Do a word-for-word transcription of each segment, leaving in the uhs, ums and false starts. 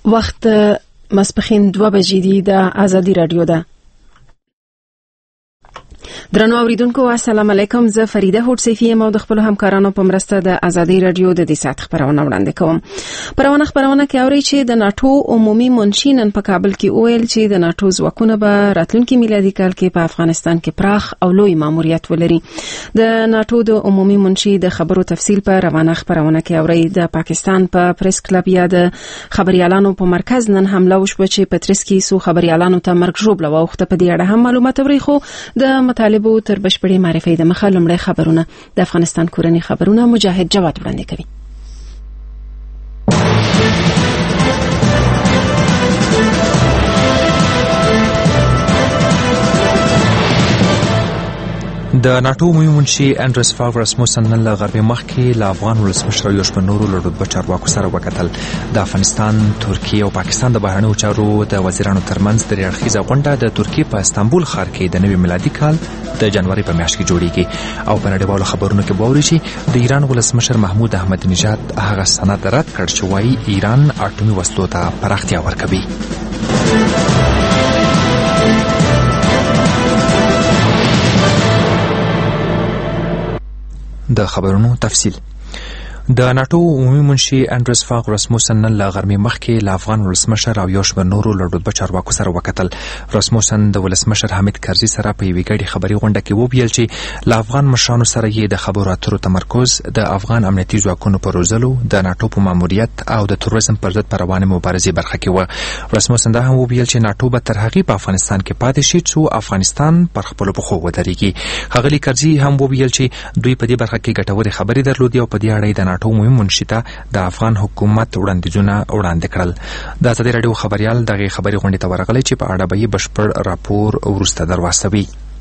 وخت ماسپښین دوه بجې دي. د آزادي رادیو ده. درنو اوریدونکو السلام علیکم. زه فریده هوډسیفی یم او د خپل همکارانو په مرسته د آزادي رادیو د دې سات خبرونه وړاندې کوم. پرونه خبرونه کې اوري چې د ناتو عمومي منشي نن په کابل کې وویل چې د ناتو ځواکونه به راتلونکي میلادي کال کې په افغانستان کې پراخ او لوی ماموریت ولري. د ناتو د عمومي منشي د خبرو تفصیل په روانه خبرونه کې اوري. د پاکستان په پا پریس کلب یا د خبريالانو په مرکز نن حمله وشوه چې پترس کې سو خبريالانو ته مرګ ژوبله واوخته. په دې اړه هم معلومات اوري خو د مطالبو تر بشپړې معرفي د مخه لومړی خبرونه د افغانستان کورنۍ خبرونه مجاهد جواد وړاندې کوي. د ناتو عمومي منشي انډرس فاغ رسموسن نن له غربي مخکې له افغان ولسمشر یو شمېر نورو له رتبه چارواکو سره وکتل. د افغانستان، ترکیې او پاکستان د بهرنیو چارو د وزیرانو ترمنځ درې اړخیزه غونډه د ترکیې په استانبول ښار کې د نوي میلادي کال د جنوري په میاشت کې جوړیږي. او په نړیوالو خبرونو کې به اورئ چې د ایران ولسمشر محمود احمدي نژاد هغه سند رد کړ چې وایي ایران اټومي وسلو ته پراختیا ورکوي. د خبرونو تفصیل. د ناتو عمومي منشي انډرس فاغ رسموسن نن له غرمې مخکې له افغان ولسمشر او یو شمېر نورو له رتبه چارواکو سره وکتل. رسموسن د ولسمشر حامد کرزي سره په یوې ګډې خبري غونډه کې وویل چې له افغان مشرانو سره یې د خبرو اترو تمرکز د افغان امنیتي ځواکونو په روزلو، د ناتو په ماموریت او د تروریزم پر ضد په روانې مبارزې برخه کې و. رسموسن دا هم وویل چې ناتو به تر هغې په افغانستان کې پاتې شي څو افغانستان پر خپلو پښو ودرېږي. ښاغلي کرزي هم وویل چې دوی په دې برخه کې ګټورې خبرې درلودې او په دې اړه د ناتو عمومي منشي ته د افغان حکومت وړاندیزونه وړاندې کړل. د آزادي راډیو خبريال دغه خبري غونډې ته ورغلی چې په اړه به یې بشپړ راپور وروسته درواستوي.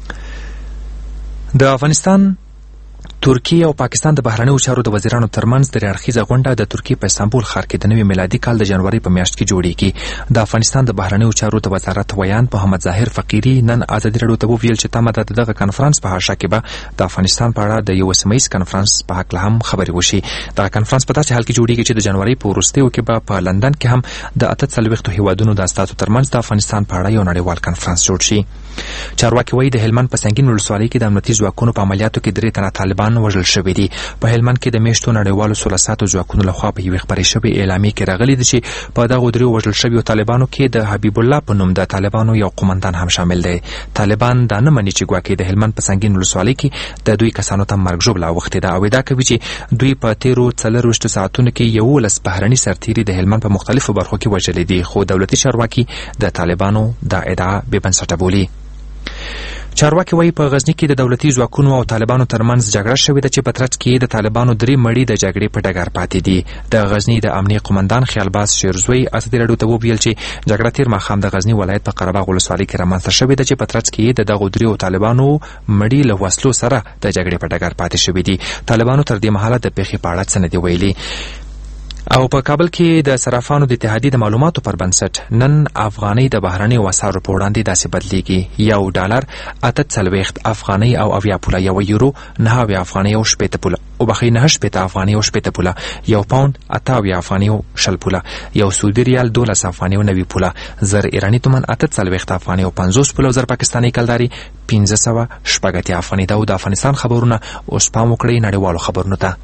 د افغانستان، ترکیې او پاکستان د بهرنیو چارو د وزیرانو ترمنځ درې اړخیزه غونډه د ترکیې په استانبول ښار کې د نوي میلادي کال د جنوري په میاشت کې جوړیږي. د افغانستان د بهرنیو چارو د وزارت ویان محمد ظاهر فقیري نن آزادي راډیو ته وویل چې تمه ده دغه کنفرانس په حاشیه کې به د افغانستان په اړه د یو سیمه ییز کنفرانس په هکله هم خبرې وشي. دغه کنفرانس په داسې حال کې جوړیږي چې د جنوري په وروستیو کې به په لندن کې هم د اته څلوېښتو هیوادونو د استازو ترمنځ د افغانستان په اړه یو نړیوال کنفرانس جوړ شي. چارواکي وایي د هلمند په سنګین ولسوالۍ کې د امنیتي ځواکونو په عملیاتو کې درې تنه طالبان وژل شوي دي. په هلمند کې د میاشتو نړیوالو سوله ساتو ځواکونو لخوا په یوې خپرې شوې اعلامیې کې راغلي دي چې په دغو دریو وژل شویو طالبانو کې د حبیب الله په نوم د طالبانو یو قومندان هم شامل دی. طالبان دا نه مني چې ګواکې د هلمند په سنګین ولسوالۍ کې د دوی کسانو ته مرګ ژوبله اوښتې ده او ادعا کوي چې دوی په تیرو څلرویشتو ساعتونو کې یولس بهرني سرتیري د هلمند په مختلفو برخو کې وژلي دي، خو دولتي چارواکي د طالبانو دا ادعا بې بنسټه بولي. چارواکي وایي په غزني کې د دولتي ځواکونو او طالبانو ترمنځ جګړه شوې ده چې په ترڅ کې د طالبانو درې مړي د جګړې په ډګر پاتې دي. د غزني د امنیه قومندان خیالباز شیرزوی آزادي راډیو ته وویل چې جګړه تیر ماښام د غزني ولایت په قره باغ ولسوالۍ کې رامنځته شوې ده چې په ترڅ کې د دغو دریو طالبانو مړي له وسلو سره د جګړې په ډګر پاتې شوي دي. طالبانو تر دې مهاله د پیښې په اړه څه نه دي ویلي. او په کابل کې د صرافانو د اتحادیې د معلوماتو پر بنسټ نن افغانۍ د بهرنیو اسعارو په وړاندې داسې بدلیږي. یو ډالر اته څلوېښت افغانۍ او اویا پوله، یو یورو نهه اویا افغانۍ او شپېته پوله، وبخښئ نهه شپېته افغانۍ او شپېته پوله، یو پاوند اته اویا افغانۍ او شل پوله، یو سعودي ریال دولس افغانۍ او نوي پوله، زر ایراني تومن اته څلوېښت افغانۍ او پنځوس پوله، زر پاکستاني کلداري پنځه سوه شپږ اتیا افغانۍ ده. او د افغانستان خبرونه اوس پام وکړئ نړیوالو خبرونو ته.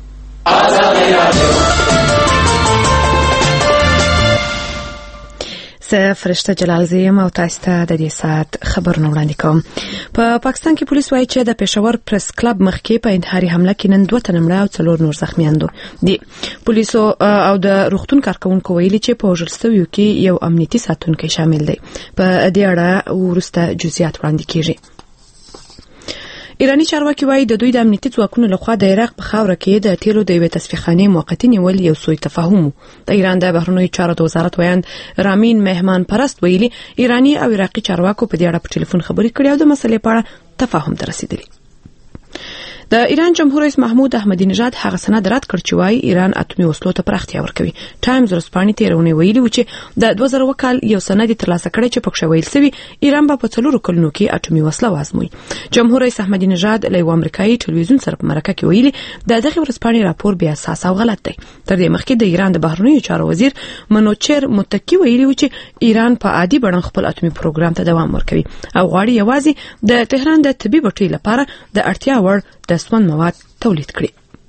زه فرشته جلال زیم او تاسو ته د دې ساعت خبرونه وړاندې کوم. په پاکستان کې پولیس وایي چې د پېښور پریس کلب مخکې په انتحاري حمله کې نن دوه تنه مړه او څلور نور زخمیان دي. پولیسو او د روغتون کارکونکو ویلي چې په وژل شویو کې یو امنیتي ساتونکی شامل دی. په دې اړه وروسته جزئیات وړاندې کیږي. ایرانی چارواکي وایي د دوی د امنیتي ځواکونو لخوا د عراق په خاوره کې د تیلو د یوې تصفیهخانې موقتي نیول یو سوء تفاهم و. د ایران د بهرنیو چارو د وزارت ویاند رامین مهمان پرست ویلي ایرانی او عراقي چارواکو په دې اړه په ټلیفون خبرې کړې او د مسلې په اړه تفاهم ته رسیدلي. د ایران جمهور رئیس محمود احمدی نژاد هغه سند رد کړ چې وايي ایران اتومي وسلو ته پراختیا ورکوي. ټایمز ورځپاڼې تیرونه ویلي و چې د دوه زره کال یو سند ترلاسه کړی چې پکښ ویل سوي ایران به په څلورو کلونو کې اتومي وسله وازموي. جمهور رئیس احمدی نژاد له یو امریکایي ټلویزیون سره په مرکه کې ویلي د دغه ورځپاڼې راپور بیا اساس او غلط دی. تر دې مخکې د ایران د بهرنیو چارو وزیر منوچر متکی ویلي و چې ایران په عادي بڼه خپل اتومي پروګرام ته دوام ورکوي او غواړي یوازې د تهران د طبي بټۍ لپاره د اړتیا وړ د سون مواد تولید کړي.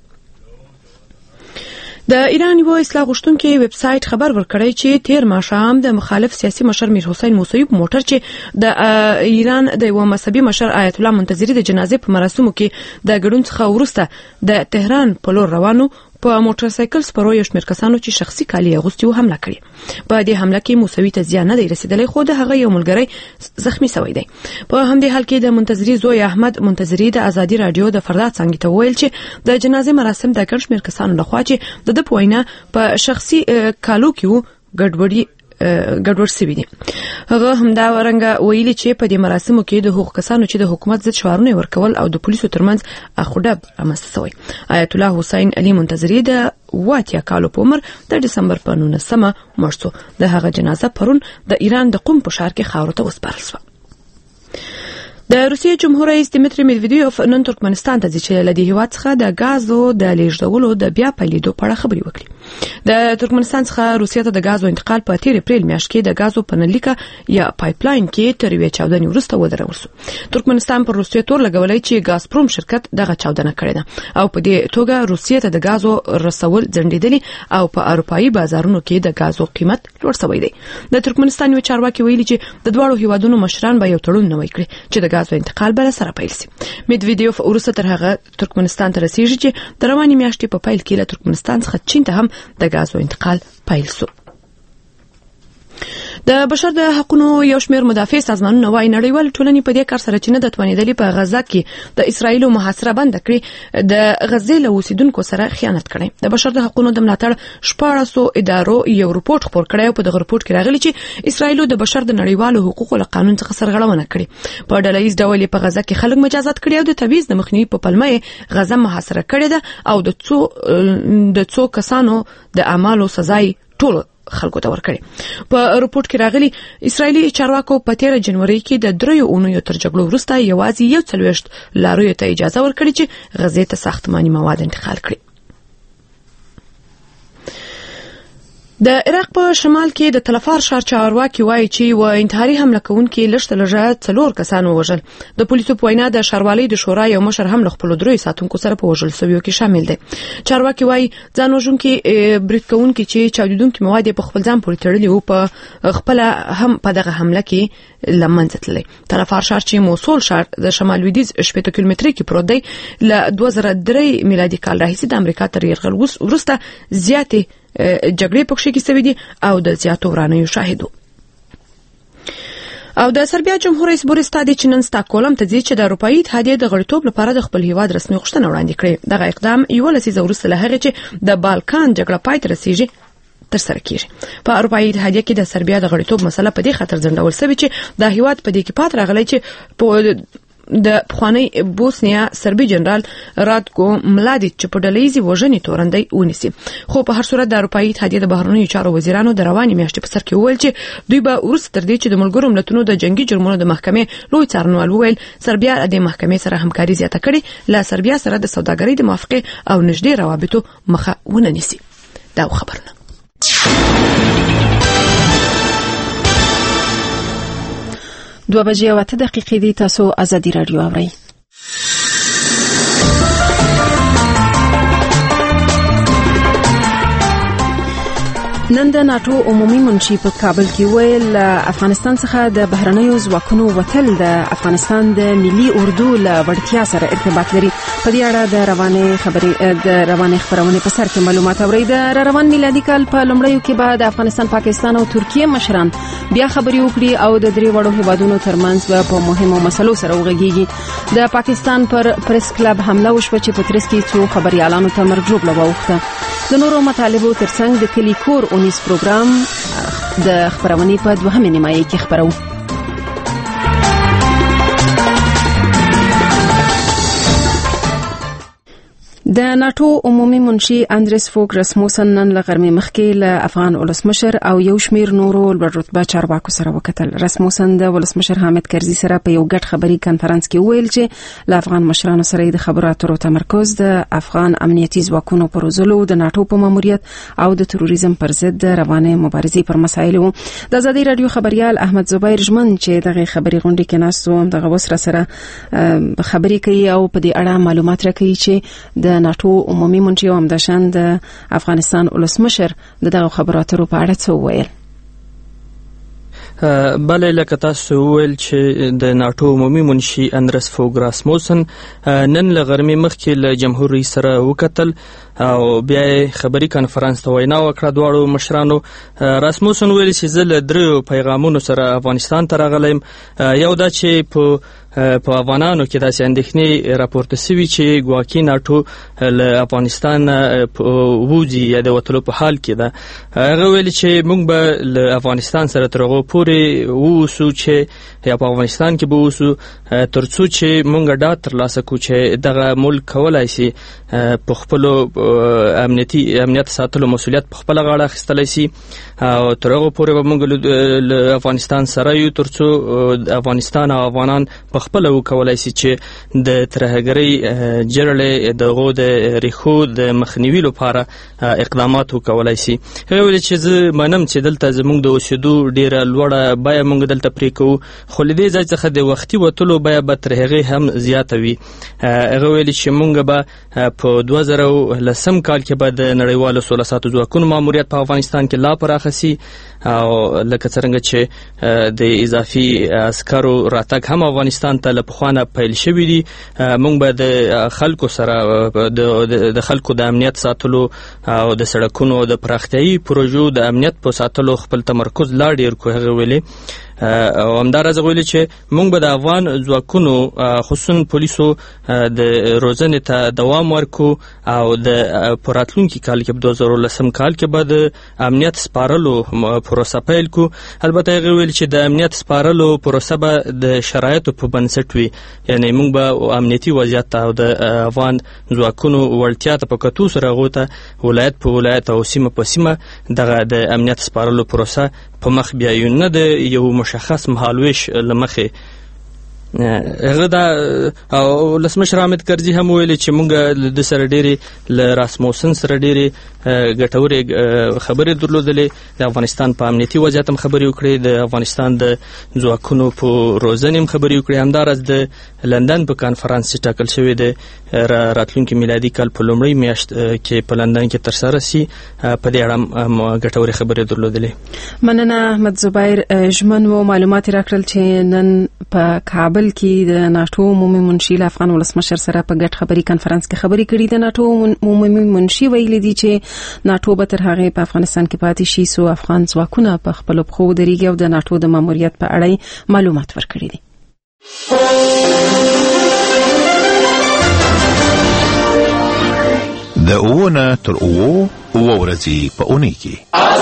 د ایران یو اصلاح غوښتونکي ویب سټ خبر ورکړی چې تیر ماښام د مخالف سیاسي مشر میر حسین موسوی په موټر چې د ایران د یو مذهبي مشر آیت الله منتظری د جنازې په مراسمو کې د ګډون څخه وروسته د تهران په لور روانو په موټر سایکل سپرو یو شمېر کسانو چې شخصي کالي اغوستي وو حمله کړې. په دې حمله کې موسوی ته زیان نه دی رسیدلی خو د هغه یو ملګری زخمی شوی دی. په همدې حال کې د منتظری زوی احمد منتظری د ازادي رادیو د فردا څنګه ته ویل چې د جنازې مراسم د ګڼ شمېر کسانو لخوا چې د د پوینه په شخصي کالو کې وو ګډوډي ګډوډ سوي دي. هغه همدا ورنګه ویلي چې په دې مراسمو کې د حقوق کسانو چې د حکومت ضد شعارونه ورکول او د پولیسو ترمنځ اخوډب رامنځته شوی. آیت الله حسین علي منتظری د واتیا کالو په عمر د دسمبر په نولسمه مړ شو. د هغه جنازه پرون د ایران د قم په ښار کې خاورو ته وسپارل شوه. د روسیې جمهور رئیس دمیتری میدویدوف نن ترکمنستان ته ځي چې له دې هیواد څخه د غازو د لیږدولو د بیا پیلېدو په اړه خبرې وکړي. د ترکمنستان څخه روسیې ته د غازو انتقال په تیر اپریل میاشت کې د غازو پنلیکه یا پایپلاین کې تر یوې چاودنې وروسته ودرول شو. ترکمنستان پر روسیې تور لګولای چې غازپروم شرکت دغه چاودنه کړې ده او په دې توګه روسیې ته د غازو رسول ځنډېدلي او په اروپایي بازارونو کې د غازو قیمت لوړ شوی دی. د ترکمنستان یو چارواکي ویلي چې د دواړو هیوادونو مشران به یو تړون نوی کړي چې د غازو انتقال بل سره پیل شي. میدویدوف ورسته تر هغه ترکمنستان ته رسیږي چې د رواني میاشتې په پیل کې له ترکمنستان څخه چین ته هم د غازو انتقال پیل شو. د بشر د حقوقو یو شمېر مدافع سازمانونه وايي نړیوال ټولنې په دې کار سره چې نه د توانېدلې په غزا کې د اسرایل محاصره بند کړي د غزې له اوسیدونکو سره خیانت کړي. د بشر د حقوقو د ملاتړ شپاړسو ادارو یو رپورت خپور کړی او په دغه رپورت کې راغلي چې اسرایل د بشر د نړیوالو حقوقو له قانون څخه سرغړونه کړي. په ډلهییز ډول په غزا کې خلک مجازات کړي او د تبعیض د مخنیوي په پلمه غزا محاصره کړي ده او د څو د څو کسانو د اعمالو سزا ټول خلکو ته ورکړي. په رپورت کې راغلي اسرایلی چارواکو په تیر جنوري کې د دریو اونیو تر جګړو وروسته یوازې یو څلوېښت لاریو ته اجازه ورکړي چې غزې ته ساختماني مواد انتقال کړي. د عراق په شمال کې د تلفار ښار چارواکي وایي چې و انتحاري حمله کوونکي لږ لږه څلور کسان ووژل. د پولیسو په وینا د ښاروالۍ د شورا یو مشر هم له خپلو دریو ساتونکو سره په وژل شویو کې شامل دی. چارواکي وایي ځان وژونکي برید کوونکي چې چاودېدونکي مواد په خپل ځان پورې تړلي وو په خپله هم په دغه حمله کې له منځه تللی. تلفار ښار چې موصول ښار د شمال لویدیځ شپېته کیلومترۍ کې پروت دی له دوه زره درې میلادي کال راهیسې د امریکا تر یرغل وروسته زیاتې جګړې پکښې کې سوي دي او د زیاتو ورانیو شاهد وو. او د سربیا جمهور رئیس بوریس تادیچ چې نن سټاکهولم ته ځي چې د اروپایي اتحادیې د غړیتوب لپاره د خپل هیواد رسمي غوښتنه وړاندې کړې. دغه اقدام یوه لسیزه وروسته له هغې چې د بالکان جګړه پای ته رسیږي ترسره کیږي. په اروپایي اتحادیه کې د سربیا د غړیتوب مسله په دې خاطر ځنډول شوې چې د هیواد په دې کې پات راغلی چې په د پخوانی بوسنیا سربي جنرال راتکو ملادیچ چې په ډلهییزې وژنې تورندی ونیسي. خو په هر صورت د اروپایي اتحادیې د بهرنیو چارو وزیرانو د روانې میاشتې په سر کې وویل چې دوی به وروسته تر دې چې د ملګرو ملتونو د جنگي جرمونو د محکمې لوی څارنوال وویل سربیا د محکمې سره همکاري زیاته کړي له سربیا سره د سوداګرۍ د موافقې او نږدې روابطو مخه ونه نیسي. دا خبرونه دوه بجې او اته دقیقې دي. تاسو ازادي رادیو اورئ. نن د ناتو عمومي منشي په کابل کې ویل افغانستان څخه د بهرنیو ځواکونو وتل د افغانستان د ملي اردو له وړتیا سره ارتباط لري. په دې اړه د روانې خبرې د روانې خبرونه په سر کې معلومات اوري. د روان میلادي کال په لومړیو کې به د افغانستان، پاکستان او ترکیه مشران بیا خبرې وکړي او د درې وړو هیوادونو ترمنځ به په مهمو مسلو سره وغږیږي. د پاکستان پر پریس کلب حمله وشوه چې په ترڅ کې څو خبريالانو ته مرګ ژوبله واوښته. د نورو مطالبو ترڅنګ د کلی کور اونیز پروګرام د خبرونې په دوهمه نیمایي کې خبرو. د ناتو عمومي منشي اندریس فوک رسموسن نن له غرمې مخکې له افغان ولسمشر او یو شمیر نورو لوړ رتبه چارواکو سره وکتل. رسموسن د ولسمشر حامد کرزي سره په یو ګډ خبري کانفرنس کې ویل چې له افغان مشرانو سره د خبرو اترو تمرکز د افغان امنیتي ځواکونو پر روزلو، د ناتو په ماموریت او د تروریزم پر ضد روانه مبارزې پر مسایلو. د ازادي رادیو خبريال احمد زبیر ژمن چې دغه خبري غونډې کې ناستو هم دغه وسره سره خبري کوي او په دې اړه معلومات راکوي چې د ناتو عمومي منشي او همداشان د افغانستان ولسمشر دغه خبرو اترو په اړه څه وویل. بله لکه تاسو وویل چې د ناتو عمومي منشي اندریس فوک رسموسن نن له غرمې مخکې له جمهور رئیس سره وکتل او بیا خبري کانفرنس ته وینا وکړه. دواړو مشرانو رسموسن ویل چې زه له دریو پیغامونو سره افغانستان ته راغلم. یو دا چې په په افغانانو کې داسې اندېښنې راپورته شوي چې ګواکې ناتو له افغانستان ووځي یا د وتلو په حال کې ده. هغه ویل چې موږ به له افغانستان سره تر هغو پورې ووسو چې یا په افغانستان کې به ووسو تر څو چې موږ ډاډ ترلاسه کړو چې دغه ملک کولی شي په خپلو امنیتي امنیت ساتلو مسؤلیت په خپله غاړه اخیستلی شي او تر هغو پورې به موږ له افغانستان سره یو تر څو افغانستان او افغانان په خپل وکولای شي چې د ترهګرۍ جرړې دغه د ریخو د مخنیوي لپاره اقدامات وکولای شي. هغه چې زه منم چې دلته زموږ د اوسېدو ډیره لوړه بیه موږ دلته پرې کوو، خو له دې ځای څخه د وختي وتلو بیه به تر هغې هم زیاته وي. هغه ویلي چې موږ به په دوه زره لسم کال کې به د نړیوالو سوله ساتو ځواکونو ماموریت په افغانستان کې لا پراخه شي او لکه څرنګه چې د اضافي عسکرو راتګ هم افغانستان ته له پخوانه پیل شوي دي. موږ به د خلکو سره د خلکو د امنیت ساتلو او د سړکونو د پراختیايي پروژو د امنیت په ساتلو خپل تمرکز لا ډیر کوو. هغه ویلي او همداراز ویلي چې موږ به د افغان ځواکونو خصوصا پولیسو د روزنې ته دوام ورکو او د په راتلونکي کال کې په دوه زره لسم کال کې به د امنیت سپارلو پروسه پیل کړو. البته هغه ویل چې د امنیت سپارلو پروسه به د شرایطو په بنسټ وي، یعنی موږ به امنیتي وضعیت او د افغان ځواکونو وړتیا ته په کتو سره هغو ته ولایت په ولایت او سیمه په سیمه دغه د امنیت سپارلو پروسه په مخ بیایو، نه د یو مشخص مهالویش له مخې. هغه دا او ولسمشر حامد کرزي هم ویلي چې موږ د سره ډېرې له رسموسن سره ډېرې ګټورې خبرې درلودلې. د افغانستان په امنیتي وضعیت هم خبرې وکړې، د افغانستان د ځواکونو په روزنې هم خبرې وکړې. همداراز د لندن په کانفرنس چې ټاکل شوی د راتلونکي میلادي کال په لومړۍ میاشت کې په لندن کې ترسره شي، په دې اړه هم ګټورې خبرې درلودلې. مننه احمد زبیر ژمن و معلومات راکړل چې نن په کابل کې د ناتو عمومي منشي له افغان ولسمشر سره په ګډ خبري کانفرنس کې خبري کړي. د ناتو عمومي منشي ویلي دي چې ناتو به تر هغه په افغانستان کې پاتې شي سو افغان ځواکونه په خپل پخو درېږي او د ناتو د ماموریت په اړه معلومات ورکړي دي. د اوونه تر اوو اوه ورځې په اونۍ کې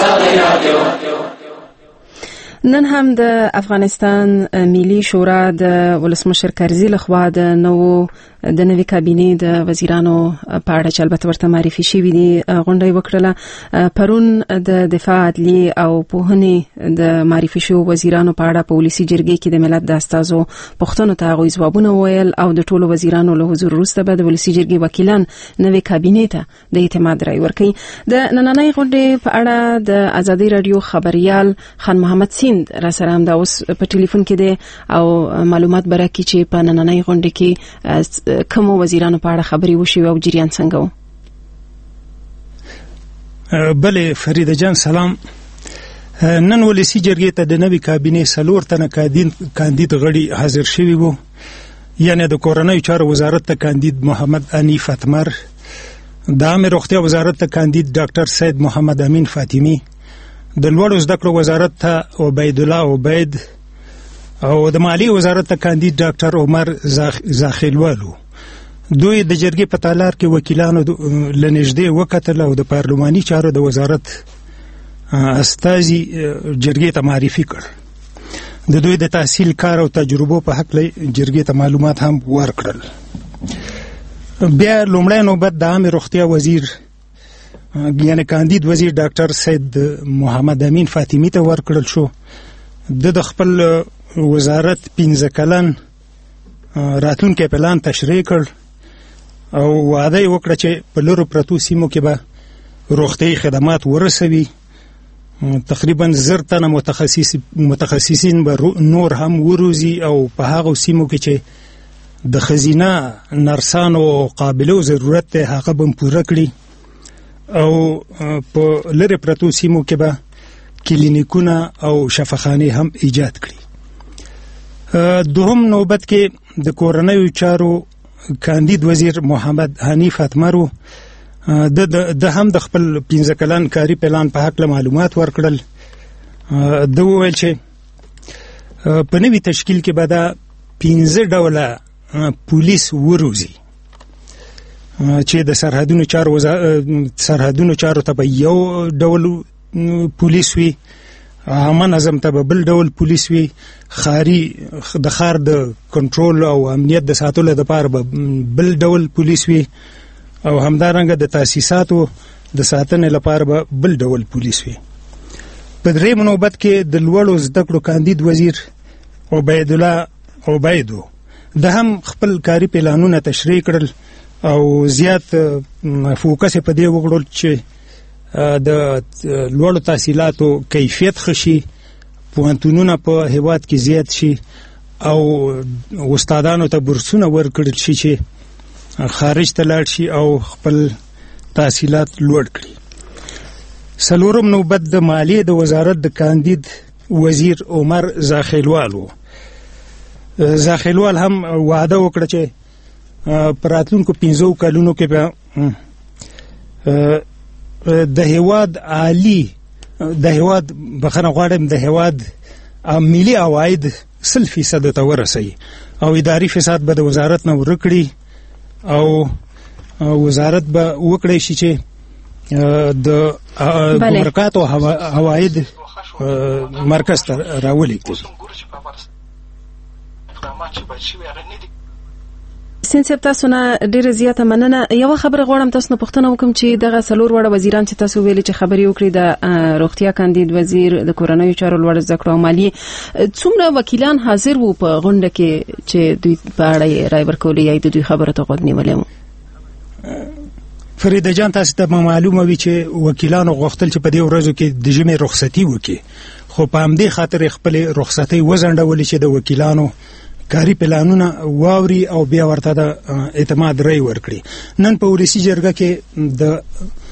نن هم د افغانستان ملي شورا د ولسمشر کرزي لخوا د نو د نوې کابینې د وزیرانو په اړه چې البته ورته معرفي شوي دي غونډه وکړله. پرون د دفاع، عدلیې او پوهنې د معرفي شوو وزیرانو په اړه په ولسي جرګې کې د ملت د استازو پوښتنو ته هغوی ځوابونه وویل او د ټولو وزیرانو له حضور وروسته به د ولسي جرګې وکیلان نوې کابینې ته د اعتماد رایې ورکوي. د نننۍ غونډې په اړه د ازادي رادیو خبريال خان محمد سیند را سره هم دا اوس په ټلیفون کې دی او معلومات برکې چې په نننۍ غونډې کې کوم وزیرانو په اړه خبرې وشي او جریان څنګه و. بله فریده جان سلام. نن ولسی جرګې ته د نوې کابینې څلور تنه کاندید غړي حاضر شوي وو، یعنی د کورنیو چارو وزارت ته کاندید محمد انیف اتمر، د عامه روغتیا وزارت ته کاندید ډاکټر سید محمد امین فاطمی، د لوړو زده کړو وزارت ته عبید الله عبید او د مالی وزارت ته کاندید ډاکټر عمر زاخیلوالو. دوی د جرګې په تالار کې وکیلانو لنږدې وکتل او د پارلماني چارو د وزارت استازي جرګې ته معرفي کړ. د دوی د تحصیل، کار او تجربو په حق له جرګې ته معلومات هم ورکړل. بیا لومړی نوبت د عامه روغتیا وزیر یعنی کاندید وزیر ډاکټر سید محمد امین فاطمی ته ورکړل شو. د د خپل وزارت پنځه کلن راتلونکی پلان تشریح کړ او وعده یې وکړه چې په لرو پرتو سیمو کې به روغتیايي خدمات ورسوي. تقریبا زر تنه متخصص متخصصین به نور هم وروزي او په هغه سیمو کې چې د خزینه نرسانو قابلو ضرورت ته هغه به پوره کړي او په لری پرتو سیمو کې به کلینیکونه او شفاخانه هم ایجاد کړي. دوهم نوبت کې د کورنیو چارو کاندید وزیر محمد حنیف اتمرو د د هم د خپل پنځه کلن کاری پلان په حق معلومات ورکړل. د وویل چې په نوي تشکیل کې به دا پنځه ډوله پولیس وروزي چې د سرحدونو چارو سرحدونو چارو ته به یو ډول پولیس وي، عامه نظم ته به بل ډول پولیس وي، خاري د خار د کنټرول او امنیت د ساتلو لپاره به بل ډول پولیس وي او همدارنګه د تاسیساتو د ساتنې لپاره به بل ډول پولیس وي. په درېیم نوبت کې د لوړو زده کړو کاندید وزیر عبید الله عبیدو د هم خپل کاری پلانونه تشریح کړل او زیات فوکس په دې وکړل چې د لوړو تحصیلاتو کیفیت خشي، پوهنتونونه په هیواد کې زیات شي او استادانو ته بورسونه ورکړل شي چې خارج ته لاړ شي او خپل تحصیلات لوړ کړي. څلورم نوبت د مالیې د وزارت د کاندید وزیر عمر زاخیلوال و. زاخیلوال هم وعده وکړه چې په راتلونکو پنځو کلونو کې به د هیواد عالی د هیواد بخنه غواړم د هیواد ملي عواید سل فیصد ته ورسوي او اداري فساد به د وزارت نه ورکړي او وزارت به وکړي شي چې د ګمرکات او عواید مرکز ته راولي. سنسب تاسو نه ډیره زیاته مننه. یو خبره غواړم تاسو نه پوښتنه وکم چې دغه څلور وړه وزیران چې تاسو ویلي چې خبري وکړي د روغتیا کاندید وزیر، د کورنیو چارو لوړ زده کړو او مالیې، څومره وکیلان حاضر وو په غونډه کې چې دوی په اړه رای ورکولې یا د دوی خبره ته غوږ نیولې وو؟ فریده جان تاسو ته معلومه وي چې وکیلانو غوښتل چې په دې ورځو کې د ژمي رخصتي وکړي، خو په همدې خاطر خپل رخصتي وزنډولې چې د وکیلانو کاری پلانونه واوري او بیا ورته د اعتماد رای ورکړي. نن په ولسی جرګه کې د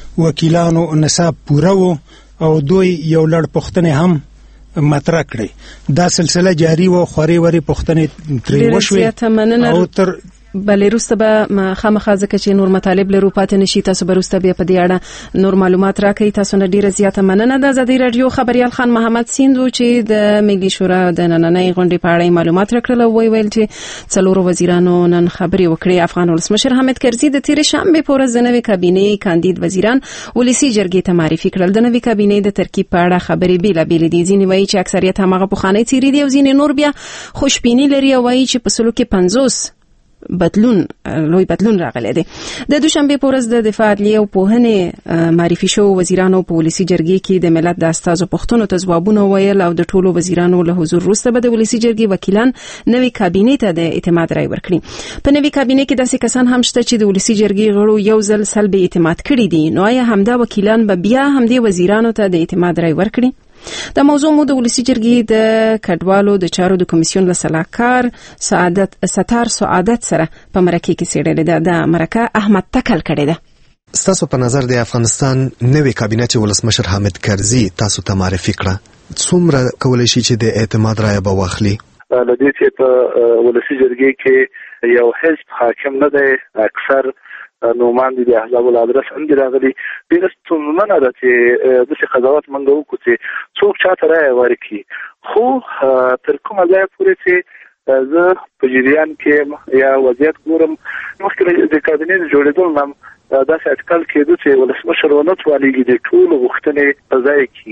وکیلانو نصاب پوره وو او دوی یو لړ پوښتنې هم مطرح کړې. دا سلسله جاری و، خوري وري پوښتنې ترې وشوې او تر بلې روسته به خامخا ځکه چې نور مطالب لرو پاتې نشي، تاسو به روسته بیا په دې اړه نور معلومات راکړئ. تاسو نه ډیره زیاته مننه. د ازادي رادیو خبريال خان محمد سیندو چې د ملي شورا د نننۍ غونډې په اړه معلومات راکړل او ویل چې څلورو وزیرانو نن خبري وکړې. افغان ولسمشر حامد کرزي د تیر شنبه په ورځ د نوې کابینې کاندید وزیران ولسی جرګې ته معرفي کړل. د نوې کابینې د ترکیب په اړه خبري بیلابیل دي. ځینې وایي چې اکثریت هغه پخوانی څیرې دي او ځینې نور بیا خوشبینی لري او وایي چې په سلو کې پنځوس بدلون لوی بدلون راغلی دی. د دوشنبه په ورځ د دفاع عدلیه او پوهنې معرفي شو وزیرانو په ولسی جرګې کې د ملت د استازو پوښتنو ته ځوابونه ویل او د ټولو وزیرانو له حضور وروسته به د ولسی جرګې وکیلان نوې کابینې ته د اعتماد رای ورکړي. په نوې کابینې کې داسې کسان هم شته چې د ولسی جرګې غړو یو ځل سلب اعتماد کړي دي. نو آیا همدا وکیلان به بیا هم د وزیرانو ته د اعتماد رای ورکړي؟ د موضوع مو د ولسی جرګې د کډوالو د چارو د کمیسیون له سلاکار سعادت ستار سعادت سره په مرکه کې سیړلې ده. د مرکه احمد تکل کړي ده. تاسو په نظر د افغانستان نوې کابینه چې ولسمشر حامد کرزي تاسو ته معرفي کړه څومره کولای شي چې د اعتماد رای به واخلي؟ لدې چې په ولسی جرګې کې یو حزب حاکم نه دی، اکثر نومان دي د احزاب الادرس هم راغلي. ډېر ستونزمنه ده چې داسې قضاوت موږ وکړو چې څوک چاته رایه ورکړي، خو تر کومه ځایه پورې چې زه په جریان کې یا وضعیت ګورم مخکې د کابینې د جوړېدو نه داسې اټکل کېدو چې ولسمشر ونه توانېږي د ټولو غوښتنې په ځای کړي.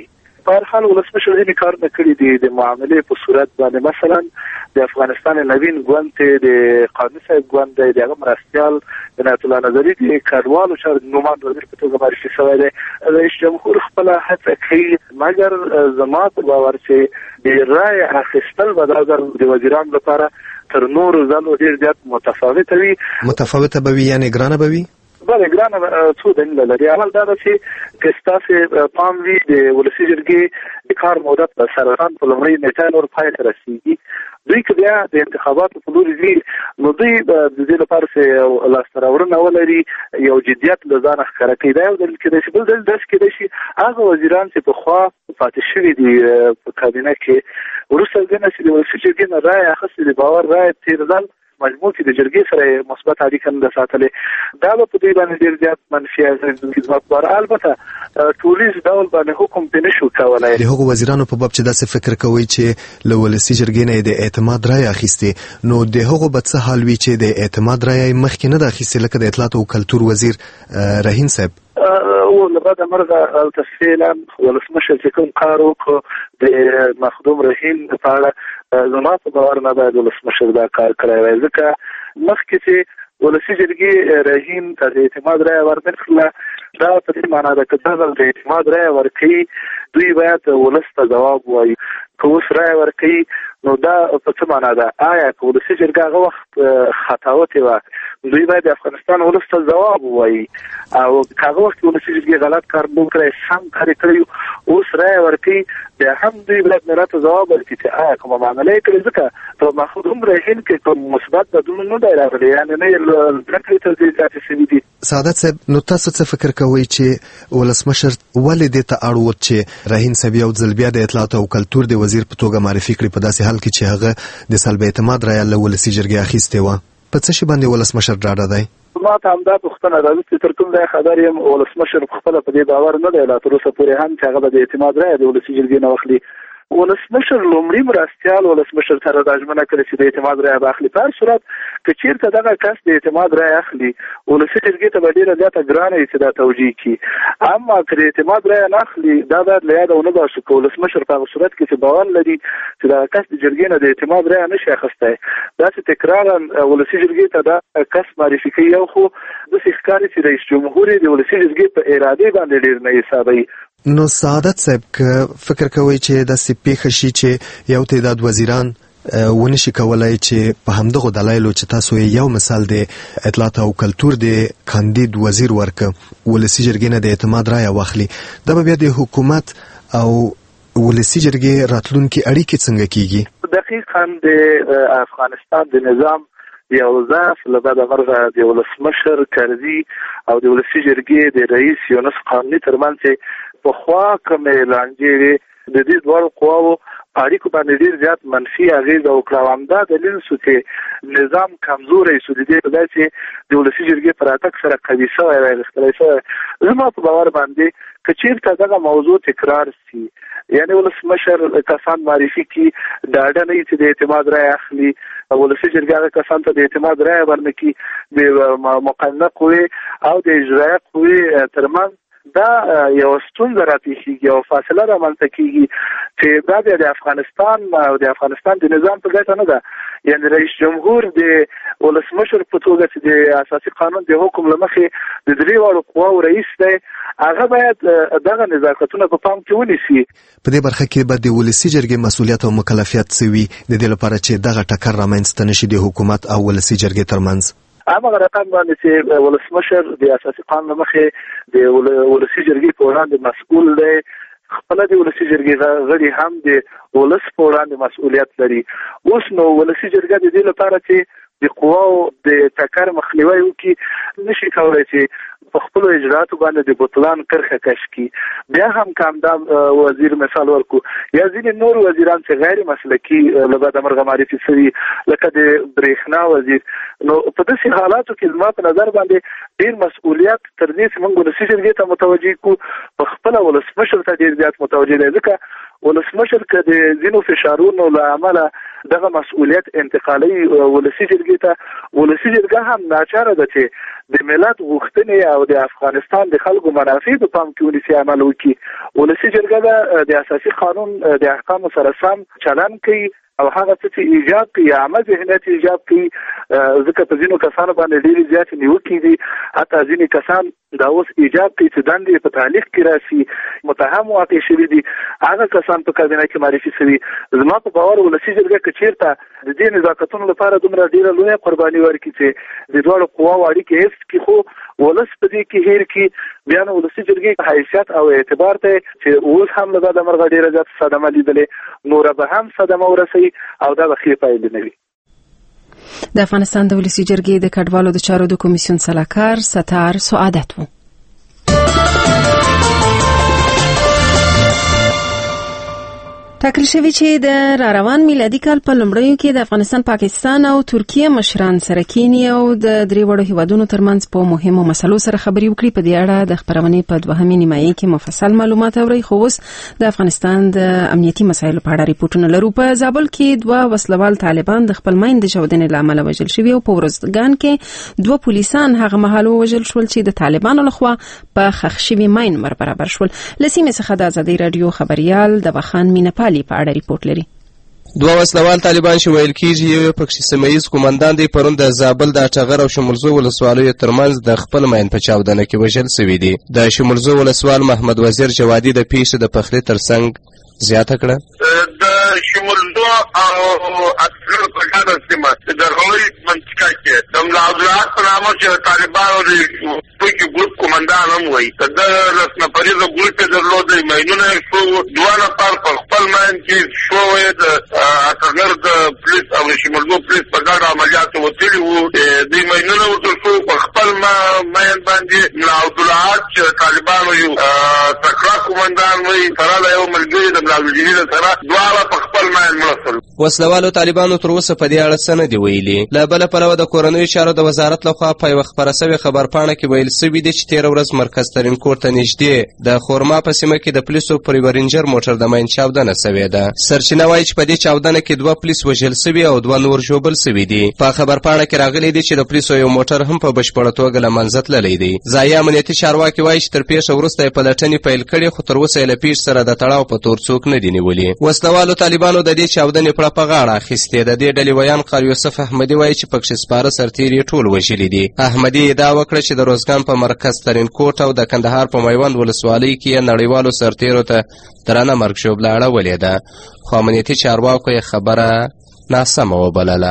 په هر حال ولسمشر ځینې کارونه کړي دي د معاملې په صورت باندې. مثلا د افغانستان نوین ګوند ته د قانوني صاحب ګوند دی د هغه مرستیال عنایت الله نظري د کډوالو چارو نوماند وزیر په توګه معرفي شوی دی. رئیس جمهور خپله هڅه کوي، مګر زما په باور چې د رایې اخیستل به دا ځل د وزیرانو لپاره تر نورو ځلو ډېر زیات متفاوته وي. متفاوته به وي یعنې ګرانه به وي؟ بله ګرانه څو دلیله لري. اول دا ده چې که ستاسې پام وي د ولسي جرګې د کار مدت په سرطان په لومړۍ نیټه نور پای ته رسېږي. دوی که بیا د انتخاباتو په لوري ځي نو دوی د دې لپاره چې یو لاسته راوړنه ولري، یو جدیت له ځانه ښکاره کوي. دا یو دلیل کېدای شي. بل دلیل داسې کېدای شي هغه وزیران چې پخوا پاتې شوي دي په کابینه کې وروسته ځینې چې د ولسي جرګې نه رایې اخیستې د باور رایې تېر ځل مجموع چې د جرګې سره مثبت اړیکه نه ده ساتلې، دا به په دوی باندې ډېر زیات منفي اغېز وکړي. البته ټولیز ډول باندې حکم پرې نه شو کولی. د هغو وزیرانو په باب چې داسې فکر کوي چې له ولسي جرګې نه د اعتماد رایه اخیستې، نو د هغو به څه حال وي چې د اعتماد رایه مخکې نه ده اخیستې، لکه د اطلاعات او کلتور وزیر رحیم صاحب؟ او له بعد مرغه تفصیلا ولسمشر چې کوم کار وکړو د مخدوم رحیم په اړه زما په باور نه باید ولسمشر دا کار کړی وای، ځکه مخکې چې ولسي جرګې رحیم ته د اعتماد رایه ورنکړله، دا په دې معنا ده که دا ځل د اعتماد رایه ورکوي دوی باید ولس ته ځواب وایي. که اوس رایه ورکوي نو دا په څه معنا ده؟ آیا که ولسي جرګه هغه وخت خطاوتې وه دوی باید د افغانستان ولس ته ځواب وایي، او که هغه وخت ولسي جرګې غلط کار نه کړی، سم کار یې کړی، اوس رایه ورکوي بیا هم دوی باید ملت ته ځواب ورکړي چې آیا کومه معامله یې کړې. ځکه په مخدوم رحیم کې کوم مثبت بدلون نه دی راغلی، یعنې نه یې زده کړې تر دې زیاتې شوي دي. سعادت صاحب، نو تاسو څه فکر کوئ چې ولسمشر ولې دې ته اړ ووت چې رحیم صاحب یو ځل بیا د اطلاعات او کلتور د وزیر په توګه معرفي کړي په داسې حال کې چې هغه د سلب اعتماد رایه له ولسي جرګې اخیستې وه؟ په څه شي باندې ولسمشر ډاډه دی؟ ما ته همدا پوښتنه راځي چې تر کوم ځایه خبر یم ولسمشر خپله په دې باور نه دی لا تر اوسه پورې هم چې هغه به د اعتماد رایه د ولسي جرګې نه واخلي. ولسمشر لومړي مرستیال ولسمشر سره دا ژمنه کړې چې د اعتماد رایه به اخلي. په هر صورت که چېرته دغه کس د اعتماد رایه اخلي ولسي جرګې ته به ډېره زیاته ګرانه وي چې دا توجیه کړي. اما که د اعتماد رایه نه اخلي دا باید له یاده ونه باسو که ولسمشر په هغه صورت کې چې باور لري چې دغه کس د جرګې نه د اعتماد رایه نه شي اخیستی، داسې تکرارا ولسي جرګې ته دا کس معرفي کوي. یو خو داسې ښکاري چې رئیس جمهور د ولسي جرګې په ارادې باندې ډېر نه حسابوي. نو سعادت صاحب، که فکر کوئ چې داسې پیښه شي چې یو تعداد وزیران ونشي کولای چې په همدغو دلایلو چې تاسو یو مثال د اطلاعات او کلتور د کاندید وزیر ورکه ولسي جرګې نه د اعتماد رایه واخلي، دا به بیا د حکومت او ولسي جرګې راتلونکي اړیکې څنګه کیږي؟ دقیقاً د افغانستان د نظام یو ضعف له بده مرغه د ولسمشر کرزي او د ولسي جرګې د رئیس یونس قانوني ترمنځ پخوا کومې لانجې وې د دې دواړو قواوو اړیکو باندې ډېر زیات منفي اغېزه وکړه، او همدا دلیل شو چې نظام کمزوری شو. د دې په ځای چې د ولسي جرګې په راتګ سره قوي شوی وی، غښتلی شوی. زما په باور باندې که چېرته دغه موضوع تکرار شي، یعنې ولسمشر کسان معرفي کړي ډاډه نه وي چې د اعتماد رایه اخلي، ولسي جرګې هغه کسان ته د اعتماد رایه ورنکړي، د مقننه قوې او د اجرایه قوې ترمنځ دا یو ستونزه راپېښېږي او فاصله رامنځته کېږي چې دا بیا د افغانستان او د افغانستان د نظام په ګټه نه ده. یعنې رئیس جمهور د ولسمشر په توګه چې د اساسي قانون د حکم له مخې د درې واړو قواو رئیس دی، هغه باید دغه نزاکتونه په پام کې ونیسي. په دې برخه کې به د ولسي جرګې مسؤلیت او مکلفیت څه وي د دې لپاره چې دغه ټکر رامنځته نشي د حکومت او ولسي جرګې ترمنځ؟ هماغه رقم باندې چې ولسمشر د اساسي قانون له مخې د ولسي جرګې په وړاندې مسؤول دی، خپله د ولسي جرګې غړي هم د ولس په وړاندې مسؤلیت لري. اوس نو ولسي جرګه د دې لپاره چې د قواو د ټکر مخنیوی وکړي نشي کولی چې په خپلو اجرااتو باندې د بطلان کرښه کش کړي. بیا هم که همدا وزیر مثال ورکو یا ځینې نور وزیران چې غیر مسلکي له بده مرغه معرفي شوي لکه د برېښنا وزیر، نو په داسې حالاتو کې زما په نظر باندې ډېر مسؤلیت تر دې چې موږ ولسي جرګې ته متوجه کړو په خپله ولسمشر ته ډېر زیات متوجه دی، ځکه ولسمشر که د ځینو فشارونو له امله دغه مسؤلیت انتقالي ولسی جرګې ته ولسی جرګه هم ناچاره ده چې د ملت غوښتنې او د افغانستان د خلکو منافع په پام کې ونیسي عمل وکړي. ولسی جرګه د اساسي قانون د احکامو سره سم چلن کوي او هغه څه چې ایجاب کوي عامه ذهنیت ایجاب کوي. ځکه په ځینو کسانو باندې ډېرې زیاتې نیوکې دي، حتی ځینې کسان دا اوس ایجاب کوي چې دندې په تعلیق کې راشي متهم واقع شوي دي، هغه کسان په کابینه کې معرفي شوي. زما په باور ولسي جرګه که چېرته د دې نزاکتونو لپاره دومره ډېره لویه قرباني ورکړي چې د دواړو قواو اړیکې حفظ کړي، خو ولس په دې کې هیر کړي، بیا نو ولسي جرګې حیثیت او اعتبار ته چې اوس هم له دا مرغه ډېره زیاته صدمه لیدلې، نوره به هم صدمه ورسوي او دا به ښې پایلې نه وي. د افغانستان د ولسي جرګې د کډوالو د چارو د کمیسیون سلاکار ستار سعادت و. ټاکل شوی چې د را روان میلادي کال په لومړیو کې د افغانستان، پاکستان او ترکیه مشران سره کینی او د درې وړو هیوادونو ترمنځ په مهمو مسلو سره خبرې وکړي. په دې اړه د خبرونې په دوهمې نیمایي کې مفصل معلومات اوري، خو اوس د افغانستان د امنیتي مسایلو په اړه ریپورتونه لرو. په زابل کې دوه وسلوال طالبان د خپل ماین د چاودنې له امله وژل شوي او په ورځګان کې دوه پولیسان هغه مهال وژل شول چې د طالبانو لخوا په خښ شوي ماین ور برابر شول. له سیمې څخه د ازادۍ راډیو خبريال د بخان مینه په اړه ریپورت لري. دوه وسلوال طالبان چې ویل کېږي یو پکښې سیمه ییز قومندان دی پرون د زابل د اټغر او شمولزو ولسوالیو ترمنځ د خپل ماین په چاودنه کې وژل سوي دي. د شمولزو ولسوال محمد وزیر جوادي د پیښې د پخلي ترڅنګ زیاته کړه. د شمولزو او اټغر په ګډه سیمه د غوړی منطقه کې د ملا عبدالحق په نامه چې طالبانو د پکې ګروپ قومندان هم وایي د لس نفریزه ګروپ یې درلود، ماینونه یې شو، دوه نفر په خپل ماین کې شو د اټغر د پولیس او شمولزو پولیس په ګډه عملیاتو وتلي وو. دوی ماینونه ورته شو په خپل ماین باندې. ملا عبدالحق چې طالبانو یو تکړه قومندان وایي سره له یو ملګري د ملا عبدالجلیل سره دواړه په خپل ماین مړه شول. وسلوالو طالبانو تر اوسه په دې اړه څه نه دي ویلي. له بله پلوه د کورنیو چارو د وزارت لخوا په یوه خپره سوې خبرپاڼه کې ویل سوي دي چې تېره ورځ مرکز ترین کور ته نږدې د خورما په سیمه کې د پولیسو پر یوه رینجر موټر د ماین چاودنه سوې ده. سرچینه وایي چې په دې چاودنه کې دوه پولیس وژل سوي او دوه نور ژوبل سوي دي. په خبرپاڼه کې راغلي دي چې د پولیسو یو موټر هم په بشپړه توګه له منځه تللی دی. ځایي امنیتي چارواکي وایي چې تر پیښه وروسته یې پلټنې پیل کړې، خو تر اوسه یې له پیښې سره د تړاو په تور څوک نه دي نیولي. وسلوالو طالبانو د دې چاودنې پړه په غاړه اخیستې ده. دې ډلې ویان قاري یوسف احمدي وایي چې پکښې سپاره سرتېري ټول وژلي دي. احمدي ادعا وکړه چې د روزګان په مرکز ترین کوټ او د کندهار په میوند ولسوالۍ کې یې نړیوالو سرتېرو ته درنه مرګ ژوبله اړولې ده، خو امنیتي چارواکو یې خبره ناسمه وبلله.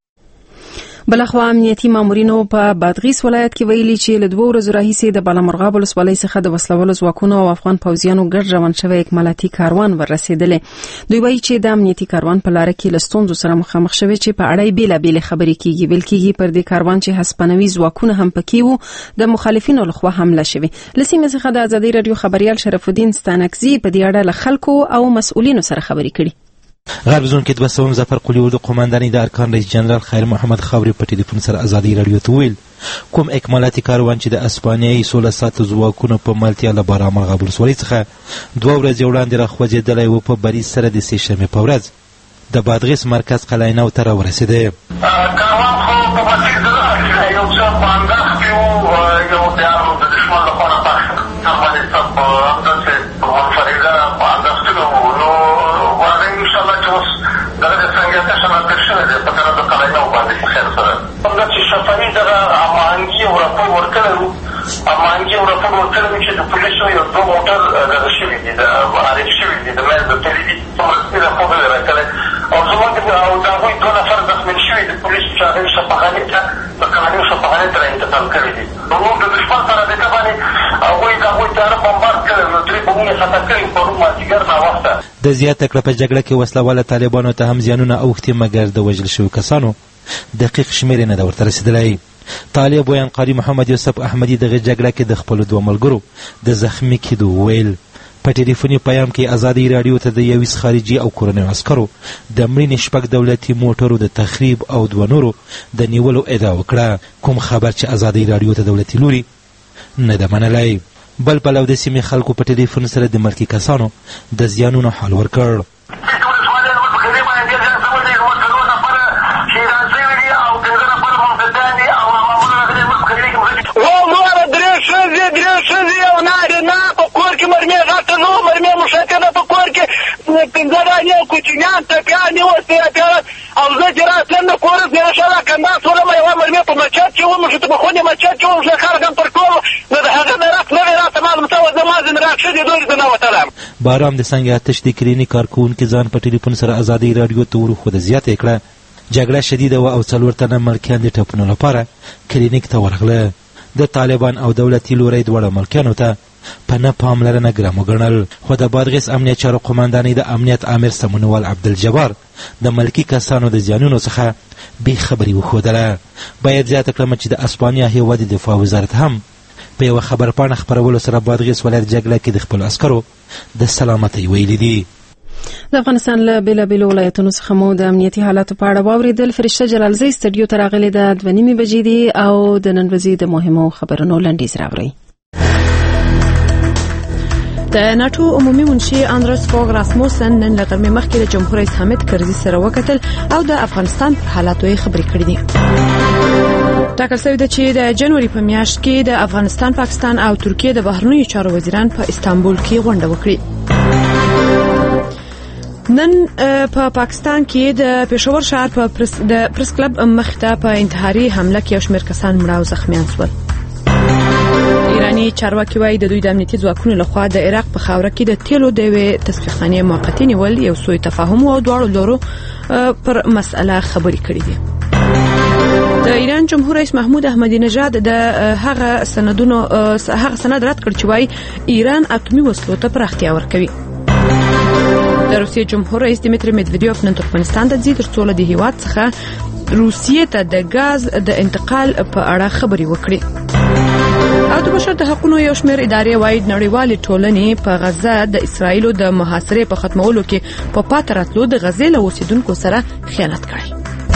بلخوا امنیتي مامورینو په بادغیس ولایت کې ویلي چې له دوه ورځو راهیسې د بالامرغاب ولسوالۍ څخه د وسلوالو ځواکونو او افغان پوځیانو ګډ روان شوی اکمالاتي کاروان ور رسېدلی. دوی وایي چې د امنیتي کاروان په لاره کې له ستونزو سره مخامخ شوی چې په اړه یې بېلابېلې خبرې کېږي. ویل کېږي پر دې کاروان چې هسپانوي ځواکونه هم پکې وو د مخالفینو لخوا حمله شوې. له سیمې څخه د ازادۍ راډیو خبریال شرف الدین ستانکزي په دې اړه له خلکو او مسؤلینو سره خبرې کړي. غرب زون کې دوه سوم ظفر قلی ور د قومندانۍ د ارکان رئیس جنرال خیر محمد خاوري په ټلیفون سره ازادۍ راډیو ته ویل کوم اکمالاتي کاروان چې د اسپانیایي سوله ساتلو ځواکونو په ملتیا له بالامرغاب ولسوالۍ څخه دوه ورځې وړاندې راخوځېدلی و په بریز سره د سې شنبې په ورځ د بادغیس مرکز قلعهنو ته راورسېدی. کاروان خو په بادغیس کې یو څه په انداز کې و، یو بیا د دښمن لپاره پاک نرمالي سب همداسې منفرده په انداز کې و. نو واضح انشاءالله چې اوس دغه د څنګه تشنه تېر شوی دی په طرف د قلعهنو باندې په خیر سره همداسې شفاهي دغه هماهنګي او راپور ورکړی و. هماهنګي او راپور ورکړی و چې د پولیسو یو دوه موټر دغه شوي دي، د عارف شوي دي، د منځ د تللي دي. رسمي راپور یې راکړی او زموږ او د هغوی دوه نفر زخمي شوي د پولیسو چې هغوی شفاخانې ته د قلعهنو شفاخانې ته را انتقال کړي دي. نو د دښمن سره د ده باندې هغوی د هغوی تیاره بمبارد کړی، نو درې بمونه خطا کړي پرون مازدیګر ناوخته. د زیاته کړه په جګړه کې وسلواله طالبانو ته هم زیانونه اوښتي، مګر د وژل شویو کسانو دقیق شمېر یې نه ده ورته رسېدلی. طالب ویان قاري محمد یوسف احمدي دغه جګړه کې د خپلو دوه ملګرو د زخمي کېدو ویل. په ټلیفوني پیام کې ازادۍ راډیو ته د یویس خارجي او کورنیو عسکرو د مړینې شپږ دولتي موټرو د تخریب او دوه نورو د نیولو ادعا وکړه، کوم خبر چې ازادۍ راډیو ته دولتي لوري نه ده منلی. بل پلو د سیمې خلکو په ټلیفون سره د ملکي کسانو د زیانونو حال ورکړ. پنځه دانې کوچنیان ټپیان نیوستې پیاله او زه چې راتلم د کور زه شله کنداس ولم یوه مرمۍ په مسجد کې وم چې په خونې مسجد کې وم چې خلک هم پر ټول نو د هغه میراث نه وی راته معلوم شوی زما ځینې راکښلي دوی زه نه وتلم بارام د سنگ آتش د کلینیک کارکوونکي ځان په ټلیفون سره ازادۍ راډیو ته وروښوده زیاته یې کړه جګړه شدیده وه او څلور تنه ملکیان د ټپونو لپاره کلینیک ته ورغله د طالبان او دولتي لوري دواړه ملکیانو ته په نه پاملرنه ګرم وګڼل خو د بادغیس امنیت چارو قماندانۍ د امنیت امیر سمونوال عبدالجبار د ملکي کسانو د زیانونو څخه بې خبري وښودله باید زیاته کړم چې د اسپانیا هېواد د دفاع وزارت هم په یوه خبرپاڼه خپرولو سره بادغیس ولایت جګړه کې د خپلو عسکرو د سلامتۍ ویلي دي. د افغانستان له بېلابېلو ولایتونو څخه مو د امنیتي حالاتو په اړه واورېدل. فرشته جلالزۍ سټډیو ته راغلې ده، دوه نیمې بجې دي او د نن ورځې د مهمو خبرونو لنډیز راوړئ. د ناتو عمومي منشي اندرس فوګ راسموسن نن له غرمې مخکې د جمهور رئیس حامد کرزي سره وکتل او د افغانستان پر حالاتو یې خبرې کړې دي. ټاکل شوې ده چې د جنوري په میاشت کې د افغانستان، پاکستان او ترکیه د بهرنیو چارو وزیران په استانبول کې غونډه وکړي. نن په پا پاکستان کې د پېښور ښار په د پریس کلب مخ ته په انتحاري حمله کې یو شمېر کسان مړه او زخمیان شول. ایراني چارواکي وایي د دوی د امنیتي ځواکونو لخوا د عراق په خاوره کې د تیلو د یوې تصفیهخانې موقتي نیول یو سوء تفاهم او دواړو لورو پر مسأله خبرې کړې دي. د ایران جمهور رئیس محمود احمدی نژاد د هغه سندونو هغه سند رد کړ چې وایي ایران اټومي وسلو ته پراختیا ورکوي. د روسیې جمهور رئیس دیمیتری میدویدیوف نن ترکمنستان ته ځي ترڅو له دې هیواد څخه روسیې ته د غاز د انتقال په اړه خبرې وکړي. او د بشر د حقوقو یو شمېر ادارې وایي نړیوالې ټولنې په غزه د اسرایلو د محاصرې په ختمولو کې په پاتې راتلو د غزې له اوسیدونکو سره خیانت کړی.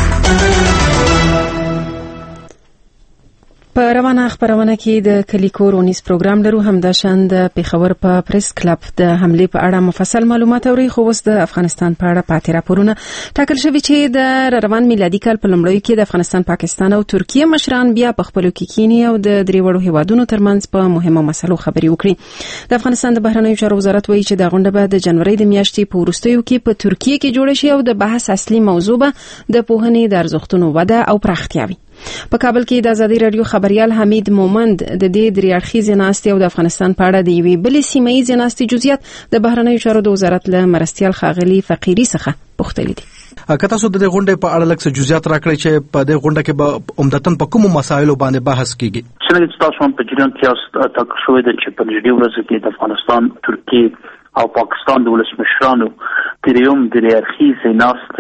په روانه خبرونه کې د کلیکور اونیس پروګرام لرو، همداشان د پیښور په پریس کلب د حمله په اړه مفصل معلومات اوري. خو اوس د افغانستان په اړه پاتې راپورونه ټاکل شوي چې د روان میلادي کال په لومړیو کې د افغانستان، پاکستان او ترکیه مشران بیا په خپلو کې کینی او د درې وړو هیوادونو ترمنځ په مهمو مسلو خبرې وکړي. د افغانستان د بهرنیو چارو وزارت وایي چې د غونډه به د جنوري د میاشتې په وروستیو کې په ترکیه کې جوړه شي او د بحث اصلي موضوع به د پوهنې د ارزښتونو وده او پراختیا وي. په کابل کې د ازادي رادیو خبريال حمید مومند د دې درې اړخیزې ناستې او د افغانستان په اړه د یوې بلې سیمه ییزې ناستې جزئیات د بهرنیو چارو د وزارت له مرستیال ښاغلي فقیري څخه پوښتلي دي. که تاسو د دې غونډې په اړه لږ څه جزئیات راکړئ چې په دې غونډه کې به عمدتاً په کومو مسایلو باندې بحث کیږي؟ څنګه چې تاسو هم په جریان کې یاست، ټاکل شوی ده چې په نږدې ورځو کې د افغانستان، ترکیې او پاکستان د ولسمشرانو تریوم د ریاضي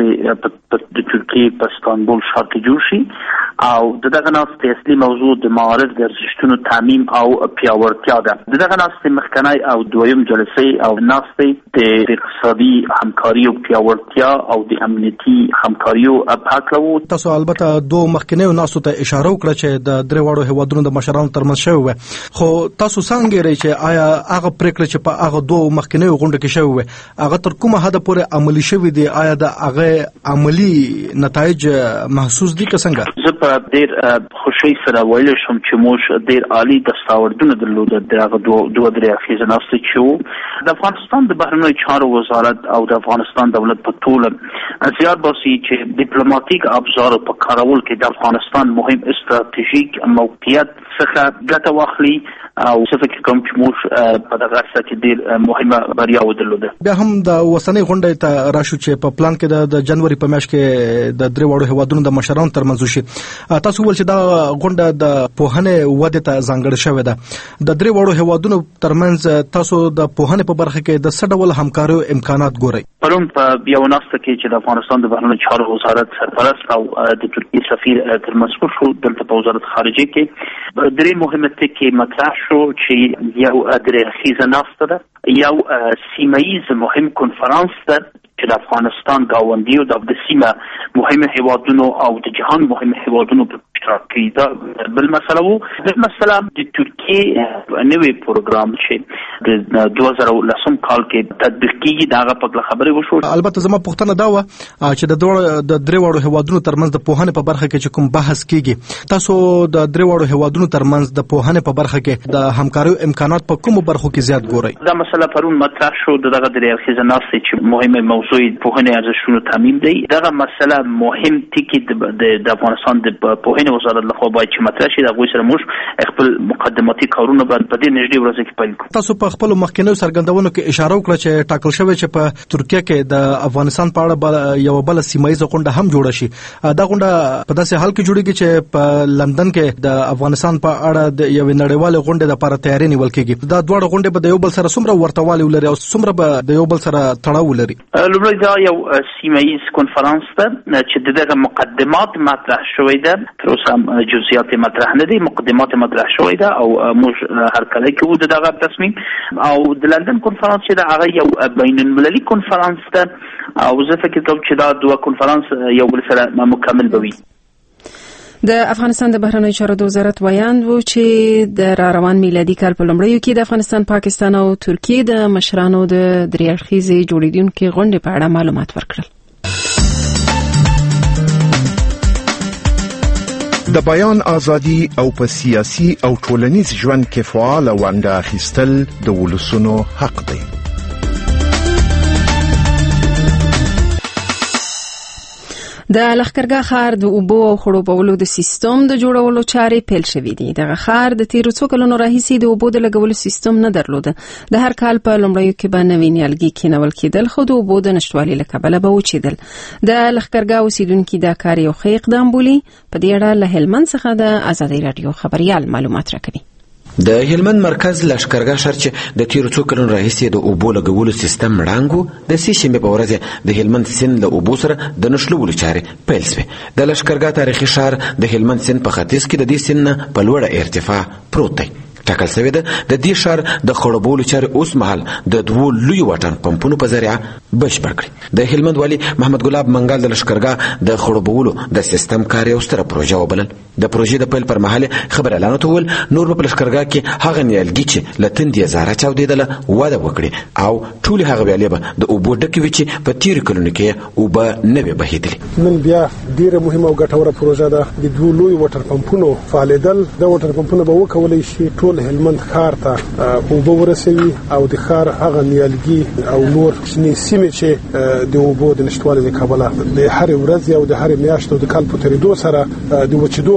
ناستې د ترکیې په استانبول ښار کې جوړ شي او دغه ناستې اصلي موضوع د معارف د ارزښتونو تعمیم او پیاوړتیا ده. دغه ناستې مخکنی او دویم جلسې او ناستې د اقتصادي همکاري او پیاوړتیا او د امنیتي همکاري په اړه وو. تاسو البته دوه مخکنیو ناستو ته اشاره وکړه چې د درې وړو هیوادونو د مشرانو ترمنځ شوی و، خو تاسو څنګه لرئ چې آیا هغه پریکړه چې په هغه دوه مخکنیو غونډه کې شوی و هغه تر کومه حد پورې عملي شوی دی؟ آیا د هغه عملي نتایج محسوس دي که څنګه؟ زه په ډېر خوشحالۍ سره ویلی شم چې موږ ډېر عالي دستاوردونه درلودل د هغه دوه درې اخیزه ناستې چې وو. د افغانستان د بهرنیو چارو وزارت او د افغانستان دولت په ټوله زیار باسي چې ډیپلوماټیک ابزارو په کارول کې د افغانستان مهم استراتیژیک موقعیت څخه ګټه واخلي او څه فکر کوم چې موږ په دغه څه کې ډېر مهمه بریا ودرلوده. بیا هم د وسنۍ غونډې ته راشو چې په پلان کې د جنوري په میاشت کې د درې وړو هیوادونو د مشرانو ترمنځ وشي. تاسو ول چې دا غونډه د پوهنې ودې ته ځانګړې شوې ده. د درې وړو هیوادونو ترمنځ تاسو د پوهنې په برخه کې د څه ډول همکارۍ امکانات ګورئ؟ پرون په یو ناسته کې چې د افغانستان د بهرنیو چارو وزارت سرپرست او د ترکیې سفیر ترمنځ شو، دلته په وزارت خارجه کې درې مهمه ټکي مطرح شو چې یو درې اخیزه ناسته ده، یو سیمه ییز مهم کنفرانس ده چې د افغانستان ګاونډیو د سیمه مهمه هیوادونو او د جهان مهمه هیوادونو په اشتراک کوي. دا بل مسله وو. بل مسله د ترکیې نوې پروګرام چې د دوه زره لسم کال کې تطبیق کیږي دا په خبرې وشو. البته زما پوښتنه دا و چې د دوه د درې واړو هیوادونو ترمنځ د پوهنې په برخه کې چې کوم بحث کیږي تاسو د درې واړو هیوادونو ترمنځ د پوهنې په برخه کې د همکارۍ امکانات په کومو برخو کې زیات ګورئ؟ دا مسله پرون مطرح شو دغه درې اړخیزه ناستې چې مهمه موضوع پوهنې ارزښتونو تامین دی. دغه مسله مهم ټکی د افغانستان د پوهنې وزارت لخوا باید چې مطرح شي. د هغوی سره موږ خپل مقدماتي کارونه باید په دې نږدې ورځو کې پیل کړو. تاسو په خپل مخکینیو څرګندونو کې اشاره وکړه چې ټاکل شوی چې په ترکیه کې د افغانستان په اړه یو بل سیمایي غونډه هم جوړه شي. دا غونډه په داسې حال کې جوړیږي چې په لندن کې د افغانستان په اړه د یو نړیوال غونډې لپاره تیاری نیول کېږي. دا دوه غونډې به د یو بل سره څومره ورتهوالی ولري او څومره به د یو بل سره تړاو ولري؟ لومړی دا یو سیمایي کنفرانس ده چې دغه مقدمات مطرح شوی ده. تر اوسه جزئیات مطرح نه دي، مقدمات مطرح شوی ده او موږ هر کله کې وو دغه تصمیم. او د لندن کنفرانس چې دا هغه یو بین المللي کنفرانس ده او زه فکر کوم چې دا دوه کنفرانس یو بل سره مکمل به وي. د افغانستان د بهرنیو چارو د وزارت ویاند وو چې د را روان میلادي کال په لومړیو کې د افغانستان، پاکستان او ترکیې د مشرانو د درې اړخیزې جوړیدونکو غونډې په اړه معلومات ورکړل. د بیان ازادي او په سیاسي او ټولنیز ژوند کې فعال ونډه اخیستل د ولسونو حق دی. د لښکرګاه ښار د اوبو او خړوبولو د سیستم د جوړولو چارې پیل شوې دي. دغه ښار د تیرو څو کلونو راهیسې د اوبو د لګولو سیستم نه درلوده. د هر کال په لومړیو کې به نوي نیالګي کینول کېدل، خو د اوبو د نشتوالي له کبله به وچېدل. د لښکرګاه اوسیدونکي دا کار یو ښه اقدام بولي. په دې اړه له هلمند څخه د ازادۍ راډیو خبریال معلومات راکوي. د هلمند مرکز لښکرګاه ښار چې د تیرو څو کلونو راهیسې د اوبو لګولو سیستم ړنګ د سې شنبې په ورځ د هلمند سیند له اوبو سره د نښلولو چارې پیل شوې. د لښکرګاه تاریخي ښار د هلمند سیند په ختیځ کې د دې سیند نه په لوړه ارتفاع پروت دی. ټاکل شوې ده د دې ښار د خړوبولو چارې اوس مهال د دوو لویو واټن پمپونو په ذریعه بشپړ کړي. د هلمند والي محمد ګلاب منګال د لښکرګاه د خړوبولو د سیستم کار یو ستره پروژه وبلل. د پروژې د پیل پر مهال خبر اعلان وکړ نور په لښکرګاه کې هغه نیالګي چې له تندې زاره چاودېدله وده وکړي او ټولې هغه ویالې به د اوبو ډکې وي چې په تیرو کلونو کې اوبه نه وي بهېدلې. نن بیا ډېره مهمه او ګټوره پروژه ده. د دوو لویو واټر پمپونو فعالېدل، د واټر پمپونه به وکولی شي ټول هلمند ښار ته اوبه ورسوي او د ښار هغه نیالګي او نور شنې سیمې چې د اوبو د نشتوالي له کبله د هرې ورځې او د هرې میاشتې او د کال په تېرېدو سره د وچېدو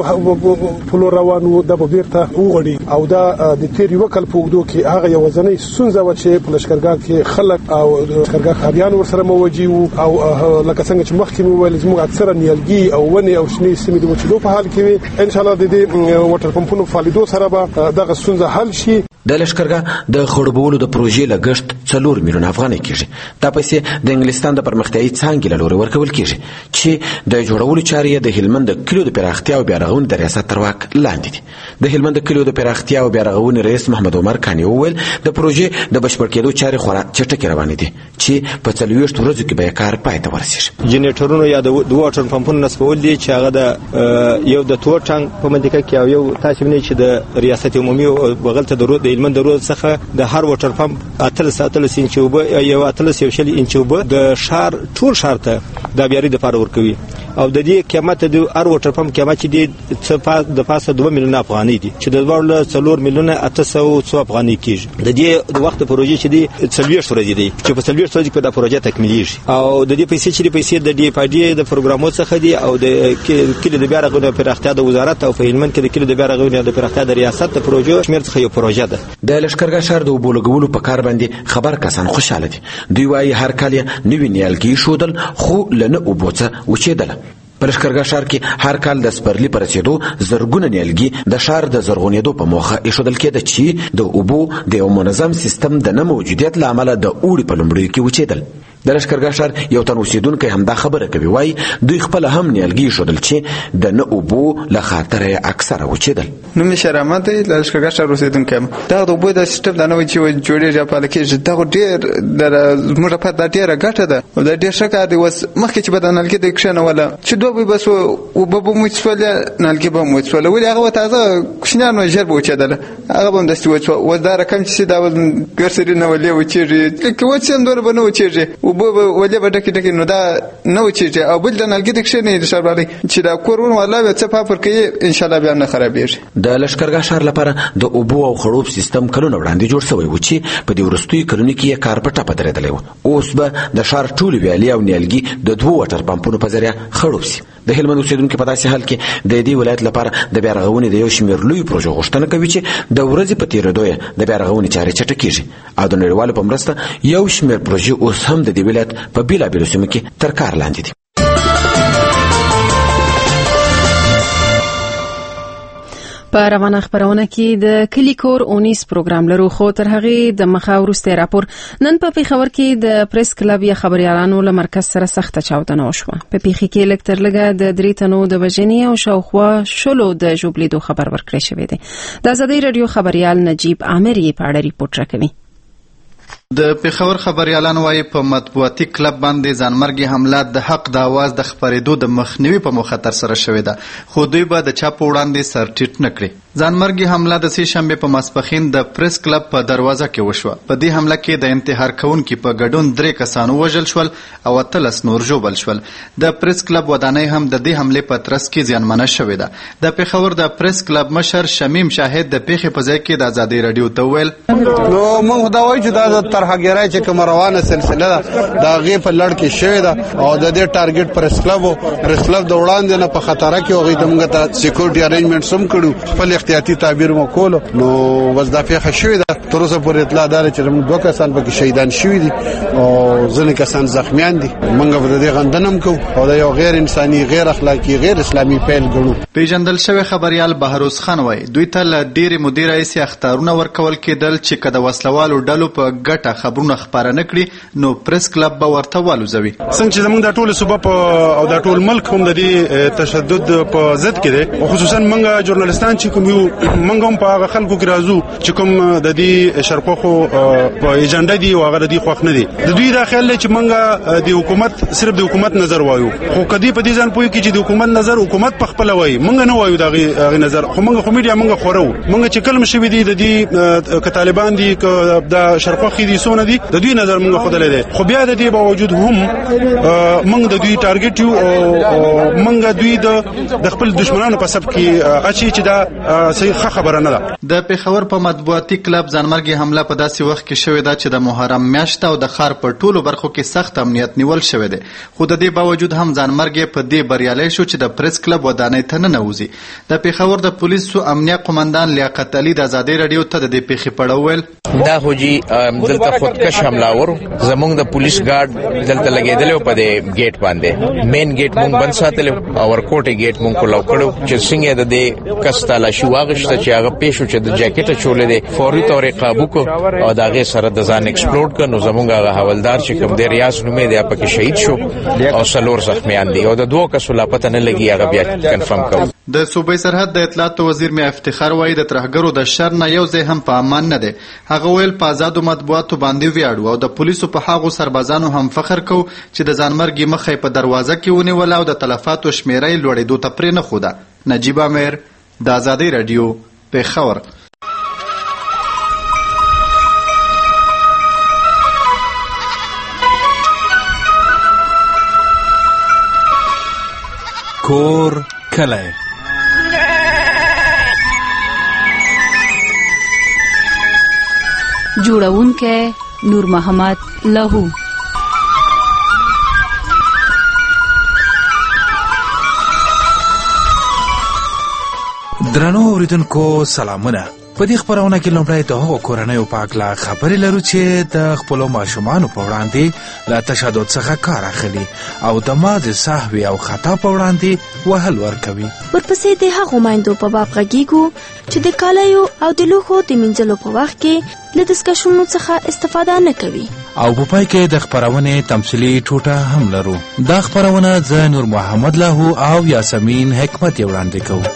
په لور روان وو، دا به بیرته وغوړي. او دا د تېر یوه کال په اوږدو کې هغه یوازینۍ ستونزه وه چې په لښکرګاه کې خلک او لښکرګاه ښاریان ورسره موجي وو. او لکه څنګه چې مخکې مې وویل زموږ اکثره نیالګي او ونې او شنې سیمې د وچېدو په حال کې وي. انشاءالله د دې واټر پمپونو فعالېدو سره به دغه ستونزه حل شي. د لښکرګاه د خړوبولو د پروژې لګښت څلور میلیونه افغانۍ کېږي. دا پیسې د انګلستان د پرمختیایي څانګې له لورې ورکول کېږي چې د جوړولو چارې د هلمند د کلیو د پراختیا او بیارغونې د ریاست تر واک لاندې دي. د هلمند د کلیو د پراختیا او بیارغونې رئیس محمد عمر کانی وویل د پروژې د بشپړ کېدو چارې خورا چټکې روانې دي چې په څلوېښتو ورځو کې به یې کار پای ته ورسېږي. جنریټرونو یا د دوه واټر پمپونو نصبول دي چې هغه د یو د تور ټانک په منطقه کې او یو تاسو وینئ چې د ریاست عمومي او بغل ته د هلمند د رود څخه د هر واټر پمپ اتلس اتلس انچ اوبه یو اتلس یو شل انچ اوبه د شهر ټول شهر ته د بیاري د لپاره ورکوي. او د دې قیمت د هر واټر پمپ قیمت چې د د پاسه دوه میلیونه افغانۍ دي چې د دوه څلور میلیونه اته سوه څو افغانۍ کېږي. د دې د وخت پروژې چې دی څلوېښت ورځې دی چې په څلوېښت ورځې کې دا پروژه تکمیلېږي. او د دې پیسې چې د پیسې د ډي پای ډي د پروګرامونو څخه دي او د کلی د بیارغونې او پراختیا د وزارت او په هلمند کې د کلی د بیارغونې او د پراختیا د ریاست د پروژو شمېر څخه یو پروژه ده. د لښکرګاه ښار د اوبو لګولو په کار باندې خبر کسان خوشاله دي. دوی وايي هر کال یې نوي نیالګي ښودل خو له نه اوبو څخه وچېدله. په لښکرګاه ښار کې هر کال د سپرلي په رسېدو زرګونه نیالګي د ښار د زرغونېدو په موخه ایښودل کېده چې د اوبو د یو منظم سیستم د نه موجودیت له امله د اوړي په لومړیو کې وچېدل. د لشکرګاه ښار یو تن اوسیدونکی همدا خبره کوي، وایي دوی خپل هم نیالګي ښودل چې د نه اوبو له خاطره اکثره وچېدل. نوم مې شیر احمد دی، د لشکرګاه ښار اوسیدونکی یم. دغه د اوبو د سیسټم دا نوی چې جوړېږي او پاله کېږي دغه ډېر زموږ لپاره دا ډېره ګټه ده او دا ډېر ښه کار دی. اوس مخکې چې به د نلکې د کښېنوله چې دوه بوی به سو اوبه به مو وڅښولې، نلکې به مو وڅښوله، ولې هغه به تازه کوچنیان وه ژر به وچېدله، هغه به همداسې وڅښوه. اوس دا رقم چې دا ګرسري نه ولې وچېږي، که وڅښم دومره به نه وچېږي، اوبه به ولې به ډکې ډکې، نو دا نه وچېږي. او بل د نلکې د کښېنوي د ښاروالۍ چې دا کور ور والله بیا څه پاپر کوي انشاءالله بیا نه خرابېږي. د لشکرګاه ښار لپاره د اوبو او خړوب سیستم کلونه وړاندې جوړ شوی و چې په دې وروستیو کلونو کې یې کار په ټپه درېدلی و. اوس به د ښار ټولې ویالې او نیالګي د دوو واټر پمپونو په ذریعه خړوب سي. د هلمند اوسیدونکي په داسې حال کې د دې ولایت لپاره د بیا رغونې د یو شمېر لویو پروژو غوښتنه کوي چې د ورځې په تېرېدو یې د بیا رغونې چارې چټکېږي او د نړیوالو په مرسته یو شمېر پروژې اوس هم د دې ولایت په بېلابېلو سیمو کې تر کار لاندې دي. په روانه خبرونه کې د کلی کور اونیس پروګرام لرو، خو تر هغه د مخه وروسته راپور نن په پیښور کې د پریس کلب یا خبريالانو له مرکز سره سخته چاودنه وشوه. په پیښه کې لکتر لګه د درې تنو د وژنې او شاوخوا شلو د ژوبلیدو خبر ورکړی شوی دی. د آزادۍ رادیو خبريال نجیب عامر یې په اړه ریپورت راکوي. د پیښور خبريالان وايي په مطبوعاتي کلب باندې ځانمرګي حمله د حق د आवाज د خبرېدو د مخنیوي په مخاطر سره شوې ده، خو دوی به د چا په وړاندې سر ټیټ نه کړي. ځانمرګي حمله د سې شنبې په ماسپښین د پریس کلب په دروازه کې وشوه. په دې حمله کې د انتحار کوونکي په ګډون درې کسانو وژل شول او اتلس نور ژوبل شول. د پریس کلب ودانۍ هم د دې حملې په ترڅ کې زیانمنه شوې ده. د پیښور د پریس کلب مشر شمیم شاهد د پیښې په ځای کې د آزادۍ رادیو ته ویل، نو موږ دا وایو چې دا طرحګرای چې کوم روانه سلسله ده دا غي په لړ کې شوې ده او د دې ټارګټ پریس کلب او پریس کلب د وړاندې نه په خطر کې وغي دمغه ته سکیورټي ارینجمنټ سم کړو، خپل احتیاطي تعبیر مو کولو. نو وځدا پیښه شوې ده. تر اوسه پورې اطلاع ده چې موږ دوه کسان پکې شهیدان شوي دي او ځینې کسان زخمیان دي. موږ به د دې غندنم کوو او دا یو غیر انساني، غیر اخلاقی، غیر اسلامي پیل ګڼو. پیژندل شوی خبريال بهروز خان وایي دوی ته له ډېرې مودې راهیسې اخطارونه ورکول کېدل چې که د وسلوالو ډلو په ګټه خبرونه خپاره نه کړي نو پریس کلب به ورته والوزوي. څنګه چې زموږ د ټول صوبه په او د ټول ملک هم د دې تشدد په ضد کې دی او خصوصا موږ ژورنالستان چې کوم یو موږ هم په هغه خلکو کې راځو چې کوم د دې شرقخو په ایجنډا دی او هغه د دې خوښ نه دي. د دوی دا خیال دی چې موږ د حکومت صرف د حکومت نظر وایو، خو کدی په دې ځان پوي کې چې د حکومت نظر حکومت په خپل وایي، موږ نه وایو دا غي نظر، خو موږ خو میډیا موږ خورو. موږ چې کلم شوی دی د دې ک طالبان دي ک د شرقخي دي سونه دي د دوی نظر موږ خو دلته، خو بیا د دې باوجود هم موږ د دوی ټارګټ یو او موږ دوی د خپل دشمنانو په سب کې اچي چې دا صحیح خبره نه ده. د پیښور په مطبوعاتي کلب ځانمرګي حمله په داسې وخت کې شوې ده چې د محرم میاشت او د ښار په ټولو برخو کې سخت امنیت نیول شوی دی، خو د دې باوجود هم ځانمرګي په دې بریالي شو چې د پریس کلب ودانۍ ته نه نوځي. د پیښور د پولیسو امنیه قومندان لیاقت علي د آزادۍ رادیو ته د دې پیښې په اړه وویل، دا خو جی دلته خودکش حملاور زمونږ د پولیس ګارد دلته لګېدل په دې گیټ باندې، مین گیټ مونږ بند ساتل او ورکوټي گیټ مونږ کولاو کړو چې څنګه د دې کستاله شو واغشته چې هغه پېښو چې د جاکټ چولې دي فوري تور قابو کو او داغه سره د ځان ایکسپلوډ کړو. زمونږ هغه حوالدار چې کوم دی ریاض نومې دی په کې شهید شو او سلور زخمیان دي او د دوه کسو لا پته نه لګي، هغه بیا کنفرم کړو. د صوبې سرحد د اطلاعات وزیر میا افتخار وایي د ترهګرو د شر نه یو ځای هم په امان نه دی. هغه ویل په آزادو مطبوعاتو باندې ویاړو او د پولیسو په هغو سربازانو هم فخر کو چې د ځانمرګي مخې په دروازه کې ونیول او د تلفاتو شمیرې لوړېدو ته پرې نه خوده. نجیب عامر د آزادۍ رادیو پیښور. کور کلی جوړونکی نور محمد لهو. درنو اوریدونکو سلامونه. په دې خبرونه کې لومړی د هغو کورنیو په اړه خبرې لرو چې د خپلو ماشومانو په وړاندې له تشدد څخه کار اخلي او د ماضي سهوی او خطا په وړاندې وهل ورکوي. ورپسې د هغو میندو په باب غږیږو چې د کالیو او د لوښو د مینځلو په وخت کې له دستکشونو څخه استفاده نه کوي او په پای کې د خپرونې تمثیلي ټوټه هم لرو. دا خپرونه زه نور محمد لاهو او یاسمین حکمت وړاندې کوو.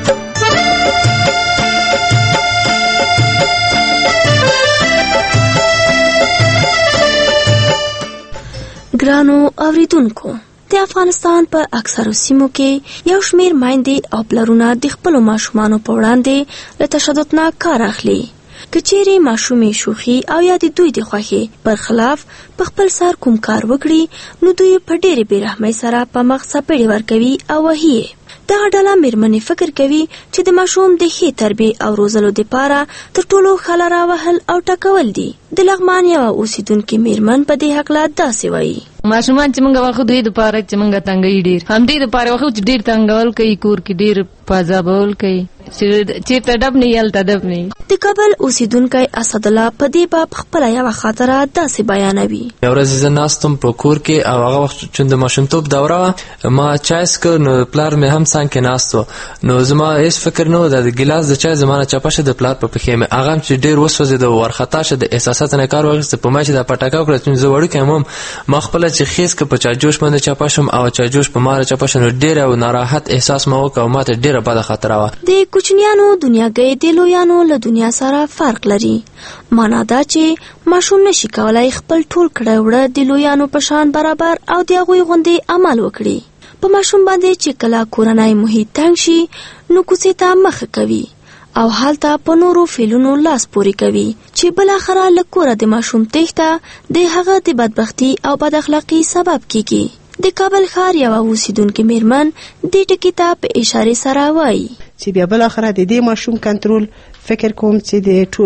ګرانو اوریدونکو، د افغانستان په اکثرو سیمو کې یو شمیر میندې او پلرونه د خپلو ماشومانو په وړاندې له تشدد نه کار اخلي. که چیرې ماشومې شوخي او یا د دوی د خوښې پر خلاف په خپل سر کوم کار وکړي، نو دوی په ډېرې بېرحمۍ سره په مخ څپېړې ورکوي او وهي یې. دغه ډله مېرمنې فکر کوي چې د ماشوم د ښې تربیې او روزلو دپاره تر ټولو ښه لاره وهل او ټکول دي. د لغمان یوه اوسیدونکې مېرمن په دې هکله داسې وایي: ماشومان چې موږ واخو دوی دپاره چې موږ تنګوي ډېر، همدې دپاره واخو چې ډېر تنګول کوي، کور کې ډېر پازابول کوي، چېرته ډب نه هلته ډب نه. د کابل اوسیدونکی اسدالله په دې باب خپله یوه خاطره داسې بیانوي: یو ورځ زه ناستم په کور کې او هغه وخت چې د ماشومتوب دوره وه، ما چای څښه، نو پلار مې هم څنګ کې ناست و، نو زما هېڅ فکر نه و د ګیلاس د چای زما نه چپه شه د پلار په پښې مې، هغه هم چې ډېر وسوځېده وارخطا شه، د احساساتو نه کار واخیسته په ما چې دا پټکه وکړه چې زه وړوکی یم، ما خپله چې خیز که په چاجوش باندې چپه شم او چاجوش په ما را چپه شه، نو ډېره ناراحت احساس ما وکړه او ما ته ډېره بده خاطره وه. د کوچنیانو دنیاګۍ د لویانو له دنیا سره فرق لري. معنا دا چې ماشوم نشي کولای خپل ټول کړه وړه د لویانو په شان برابر او د هغوی غوندې عمل وکړي. په ماشوم باندې چې کله کورنی محیط تنګ شي، نو کوڅې ته مخه کوي او هلته په نورو فعلونو لاس پورې کوي چې بالاخره له کوره د ماشوم تېښته د هغه د بدبختي او بد اخلاقي سبب کیږي. د کابل ښار یوه اوسیدونکې مېرمن دې ټکي ته په اشارې سره وایي چې بیا بالاخره د دې ماشوم کنټرول فکر کوم چې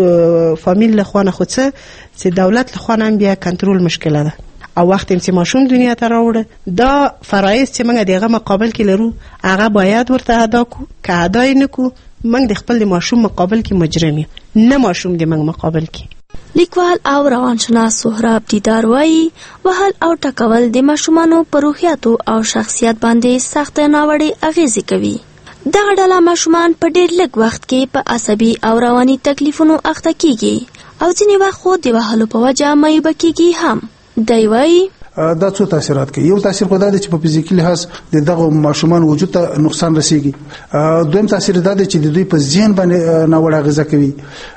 د فامیل له خوا نه خو څه چې دولت له خوا نه هم بیا کنټرول مشکله ده. او وخت چې ماشوم دنیا ته راوړه، دا فرایض چې موږ د هغه مقابل کې لرو هغه باید ورته ادا کړو. که ادا یې نه کړو، موږ د خپل د ماشوم مقابل کې مجرم یو، نه ماشوم د موږ مقابل کې. لیکوال او روانشناس سهراب دیدار وایي وهل او ټکول د ماشومانو په روحیاتو او شخصیت باندې سخت ناوړې اغیزې کوي. دغه ډله ماشومان په ډېر لږ وخت کې په عصبي او رواني تکلیفونو اخته کیږي او ځینې وخت خو د وهلو په وجه معیوبه کیږي هم. دی وایي دا څو تاثیرات کوي. یو تاثیر خو دا دی چې په فزیکي لحاظ د دغه ماشومان وجود ته نقصان رسیږي. دویم تاثیر دا دی چې د دوی په ذهن باندې ناوړه اغیزه کوي.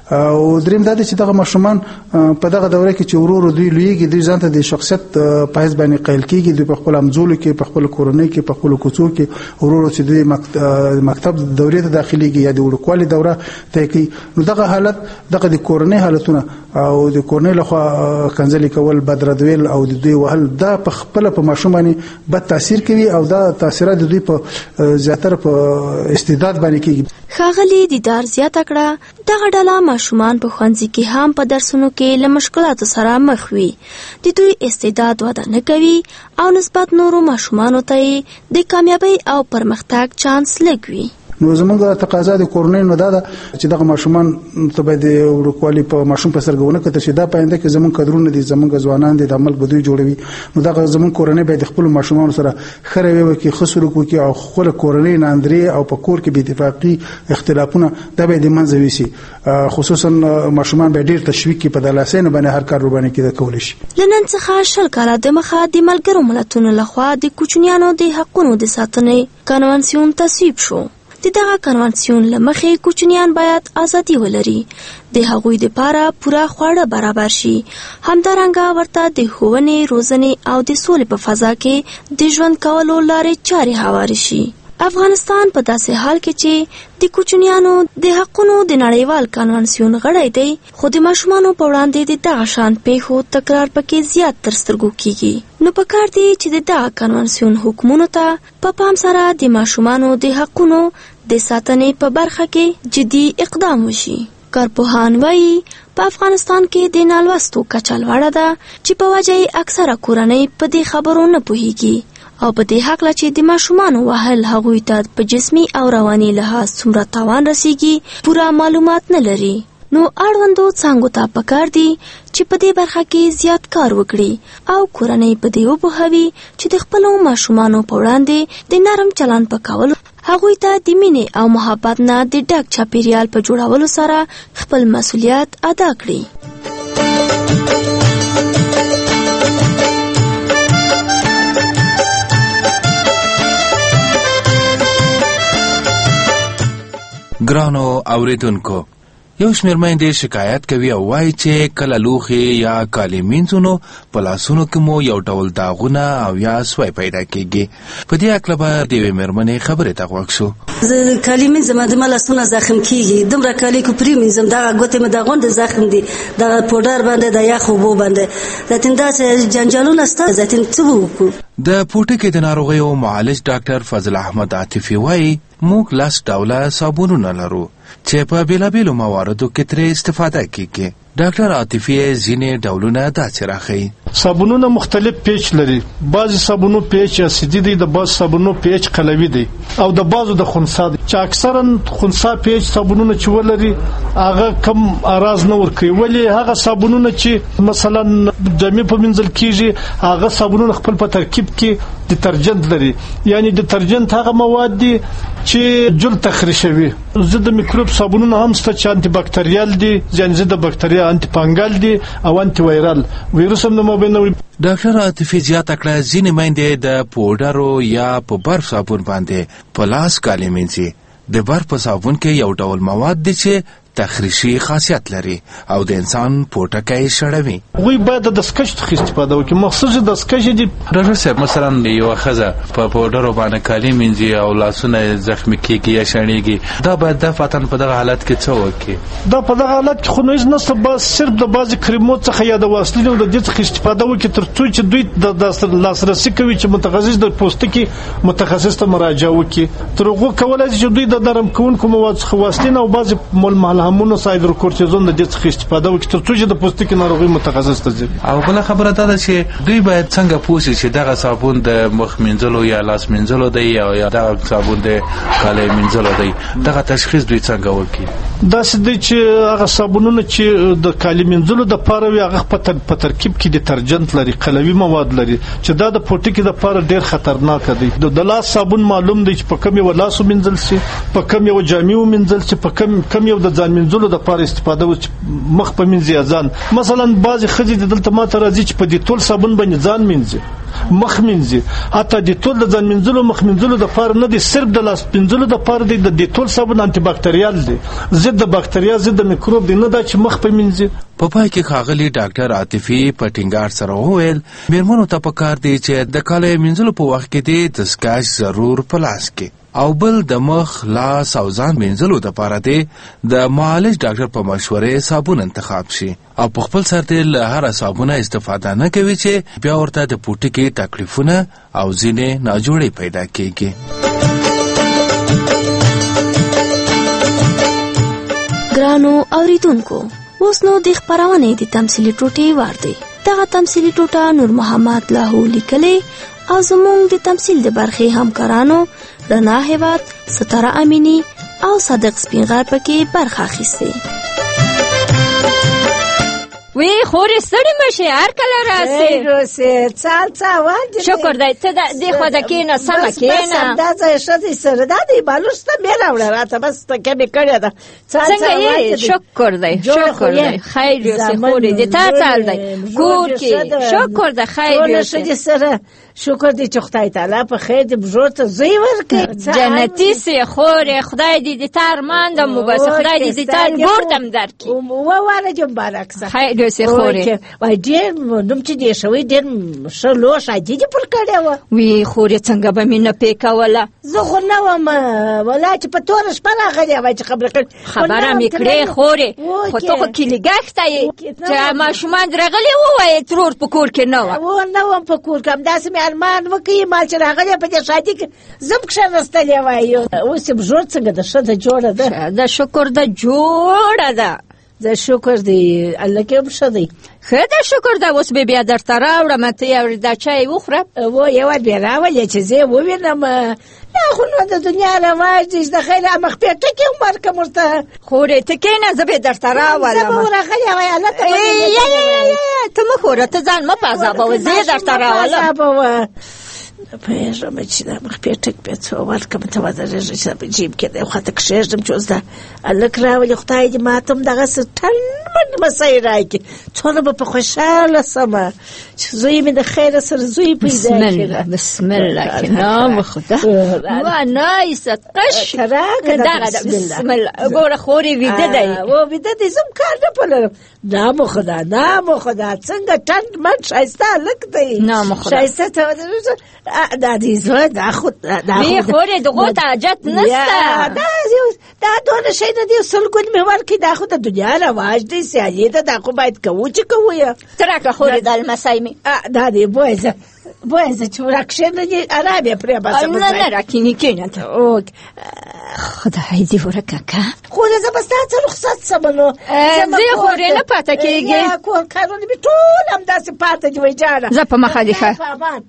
او دریم دا دی چې دغه ماشومان په دغه دوره کې چې ورور دوی لویږي، دوی ځان ته د شخصیت په حساب باندې قایل کیږي، دوی په خپل امزولو کې، په خپل کورنۍ کې، په خپل کوڅو کې ورور چې دوی مکتب دورې ته داخليږي یا د وړوکوالي دوره ته کوي، نو دغه حالت دغه د کورنۍ حالتونه او د کورنۍ لخوا کنځلې کول، بدردویل او د دوی وهل دا په خپل په ماشوم باندې بد تاثیر کوي او دا تاثیرات د دوی په زیاتره په استعداد باندې کوي. ښاغلي دیدار زیاته کړه دغه ډله ماشومان په ښوونځي کې هم په درسونو کې له مشکلاتو سره مخ وي، د دوی استعداد وده نه کوي او نسبت نورو ماشومانو ته د کامیابی او پرمختګ چانس لږ وي. نو زمونږ تقاضا د کورنۍ نو دا ده چې دغه ماشومان ته باید د وړوکوالي په ماشوم په سترګه ونه کتل شي. دا پاینده کې زمونږ قدرونه دي، زمونږ ځوانان دي، د عمل بدوی جوړوي. نو دغه زمونږ کورنۍ باید خپل ماشومان سره ښه رویه وکړي، ښه سلوک وکړي او خپل کورنۍ نه اندرې او په کور کې بې اتفاقي اختلافونه دا باید د منځه ویسي. خصوصا ماشومان باید ډېر تشویق کړي، په دلاسۍ نه باندې هر کار ورباندې کېده کولی شي. له نن څخه شل کاله دمخه د ملګرو ملتونو لخوا د کوچنیانو د حقونو د ساتنې کنوانسیون تصویب شو. د دغه کنوانسیون له مخې کوچنیان باید ازادي ولري، د هغوی دپاره پوره خواړه برابر شي، همدارنګه ورته د ښوونې، روزنې او د سولې په فضا کې د ژوند کولو لارې چارې هوارې شي. افغانستان په داسې حال کې چې د کوچنیانو د حقونو د نړیوال کنوانسیون غړی دی، خو د ماشومانو په وړاندې د دغه شان پیښو تکرار پکې زیات تر سترګو کیږي. نو پکار دی چې د دغه کنوانسیون حکمونو ته په پام سره د ماشومانو د حقونو د ساتنې په برخه کې جدي اقدام وشي. کارپوهان وایي په افغانستان کې د نالوستو کچه لوړه ده چې په وجه یې اکثره کورنۍ په دې خبرو نه پوهیږي او په دې حق لا چې د ماشومانو وهل هغوی ته په جسمي او رواني لحاظ څومره تاوان رسیږي پوره معلومات نه لري. نو اړوندو څانګو ته پکار دي چې په دې برخه کې زیات کار وکړي او کورنۍ په دې وپوهوي چې د خپلو ماشومانو په وړاندې د نرم چلند په کولو، هغوی ته د مینې او محبت نه د ډک چاپیریال په جوړولو سره خپل مسؤلیت ادا کړي. ګرانو اوریدونکو یو شمېر میندې شکایت کوي او وایي چې کله لوښي یا کالي مینځو نو په لاسونو کې مو یو ډول داغونه او یا سوی پیدا کیږي. په دې هکله به د یوې مېرمنې خبرې ته غوږ شو. زه کالي مینځم زما لاسونه زخم کیږي دومره کالي کو پرې مینځم دغه ګوتې مې دغه غونډې زخم دي دغه پوډر باندې د یخ اوبو باندې ځاتین داسې جنجالونه شته ځاتین څه وکړو. د پوټکي د ناروغیو معالج ډاکټر فضل احمد عاطفي وایي موږ لاس ډوله صابونونه لرو چې په بېلابېلو مواردو کې ترې استفاده کیږي. ډاکټر عاطفي ځینې ډولونه داسې راښیي. صابونونه مختلف پیچ لري. بعضې صابونو پیچ اسیدي دی، د بعض صابونو پیچ قلوي دی او د بعضو د خنثی دی چې اکثرا خنثی پیچ صابونونه چې ولري هغه کم اراز نه ورکوي. ولې هغه صابونونه چې مثلا جامې په مینځل کیږي هغه صابونونه خپل په ترکیب کې ډیټرجنټ لري، یعنی ډیټرجنټ هغه مواد دي چې جلد تخریشوي. ضد میکروب صابونونه هم شته چې انټي باکتریال دي، یعنی ضد باکتریا انټي فانګل دي او انټي وایرال ویروس هم نه مبینوي. ډاکټر عاطفي زیاته کړه ځینې میندې د پوډرو یا په برف صابون باندې په لاس کالي مینځي. د برف په صابون کې یو ډول مواد دي چې تخریشي خاصیت لري او د انسان پوټکی شړوي. وی باید د دستکش څخه استفاده وکړي، مخصوص دستکش دي. ډاکټر صاحب مثلا یو ښځه په پوډرو باندې کالي مینځي او لاسونه زخمي کیږي یا شړېږي، دا باید دفعتاً په دغه حالت کې څه وکړي؟ دا په دغه حالت کې خو نو هیڅ نشته، بس صرف د بعضې کریمو څخه یا د واسلین او د دې څخه استفاده وکړي تر څو چې دوی د لاسرسي کوي چې متخصص د پوستکي متخصص ته مراجعه وکړي. تر هغو کولی شي چې دوی د نرم کوونکو مواد څخه واسلین او بعضې ملهمونو سایدروکورتیزون د دې څخه استفاده وکړي تر څو چې د پوستکي ناروغي متخصص ته ځي. او بله خبره دا ده چې دوی باید څنګه پوه شي چې دغه صابون د مخ مینځلو یا لاس مینځلو دی یا دغه صابون د کالي مینځلو دی، دغه تشخیص دوی څنګه وکړي؟ داسې دی چې هغه صابونونه چې د کالي مینځلو دپاره وي هغه په ترکیب کې ډیټرجنټ لري، قلوي مواد لري چې دا د پوټکي دپاره ډېر خطرناکه دی. د لاس صابون معلوم دی چې په کم یو لاس ومینځل شي، په کم یو جامې ومینځل شي، په کم کم یو د ځان مینځلو دپاره استفاده وکړي مخ په مینځي یا ځان. مثلا بعضې ښځې دلته ماته راځي چې په ډیټول صابون باندې ځان مینځي، مخ مینځي. حتی ډیټول د ځان مینځلو مخ مینځلو دپاره نه دی، صرف د لاس مینځلو دپاره دی. د ډیټول صابون انټي باکتریال دی، ضد د باکتریا ضد د میکروب دی، نه دا چې مخ په مینځي. په پای کې ښاغلي ډاکټر عاطفي په ټینګار سره وویل مېرمنو ته پکار دی چې د کالي مینځلو په وخت کې دی دستکش ضرور په لاس کې او بل د مخ لاس او ځان مینځلو دپاره دی د معالج ډاکټر په مشورې صابون انتخاب شي او په خپل سر دی له هره صابونه استفاده نه کوي چې بیا ورته د پوټکي تکلیفونه او ځینې ناجوړې پیدا کیږي. ګرانو اوریدونکو اوس نو د خپرونې د تمثیلي ټوټې وار دی. دغه تمثیلي ټوټه نور محمد لاهو لیکلې او زموږ د تمثیل د برخې همکارانو رڼا هیواد، ستاره امینی او صادق سپینغر پکې برخه اخیستې. وی خورې ستړې مشې هر کله راسې روسې څال څاوان شکر دی ته دې خوا د کېنه سمه کېنه دا ځای ښځې سره دا دی بالوش ته مې راوړه راته بس ته کمې کړې ده څنګه یې شکر دی شکر دی خیر یوسې خورې دې تا څال دی کور کې شکر دی خیر یوسې ښځې سره شکر دی چې خدای تعالی په خیر دې بژور ته زوی ورکړي جنتي سې خورې خدای دې دې تا ارمان دم وباسه خدای دې دې تا ګور دم درکړي وواره جو مبارک شه خیر یوسې خورې وای ډېر نوم چې دې شوی ډېر ښه لو شادي دې پر کړې وه وی خورې څنګه به مې نه پې کوله زه خو نه وم ولا چې په توره شپه راغلې وای چې خبره کړې خبره مې کړې خورې خو ته خو کلیګښته یې چې ماشومان درغلي ووایې ترور په کور کې نه وه نه وم په کور کې همداسې مې ارمان وکړي ما چې راغلی په دې شادي کې زه هم کښېنستلی وای اوس یې بژور څنګه ده ښه ده جوړه ده د شکر ده جوړه ده د شکر دی الله کې هم ښه دی ښه ده شکر ده اوس به بیا درته راوړم ته یو دا چای وخوره و یو وار بیا راولې چې زه یې ووینم نه خو نو د دنیا رواج دی د خیر مخ په ټکي هم ورکړم ورته خورې ته کښېنه زه به درته راولم زه به ورغلې وای الله ته ته مه خوره ته ځان مه په عذابوه زه یې درته راولم پوهېږم چې دا مخ پېټک بیا څه ورکړم ته ودرېږه چې په جیب کې دی خواته کښېږدم چې اوس دا هلک راولي خدای دې ما ته هم دغسې ټن منډ مسای راکړي څونه به په خوشحاله سمه چې زوی مې د خیره سره زوی پیدا بسم الله بسم الله که نام خدا و نایست قش دغه بسم الله ګوره خورې ویده دی و ویده دی زم کار نه پلرم نام خدا نام خدا څنګه ټنډ من ښایسته هلک دی نام خدا ښایسته ته دا دی زړه دا خو وی خورې دغو ته حاجت نشته دا دونه شی نه دی سل ګل مې ورکړي دا خو د دنیا رواج دی سیالي ده دا خو باید کوو چې کوو یې ته راکړه خورې دا لمسی مې دا دی بویزه بویزه چې راکښېنه آرام یې پرېباسه نه نه راکښېنې کښېنه ته خدای دې ورکه که خو زه به ستا څه رخصت شمه نو زه یې خورې نه پاته کېږي کور کارونه مې ټول همداسې پاته دي وایي جانه زه په مخه دې ښه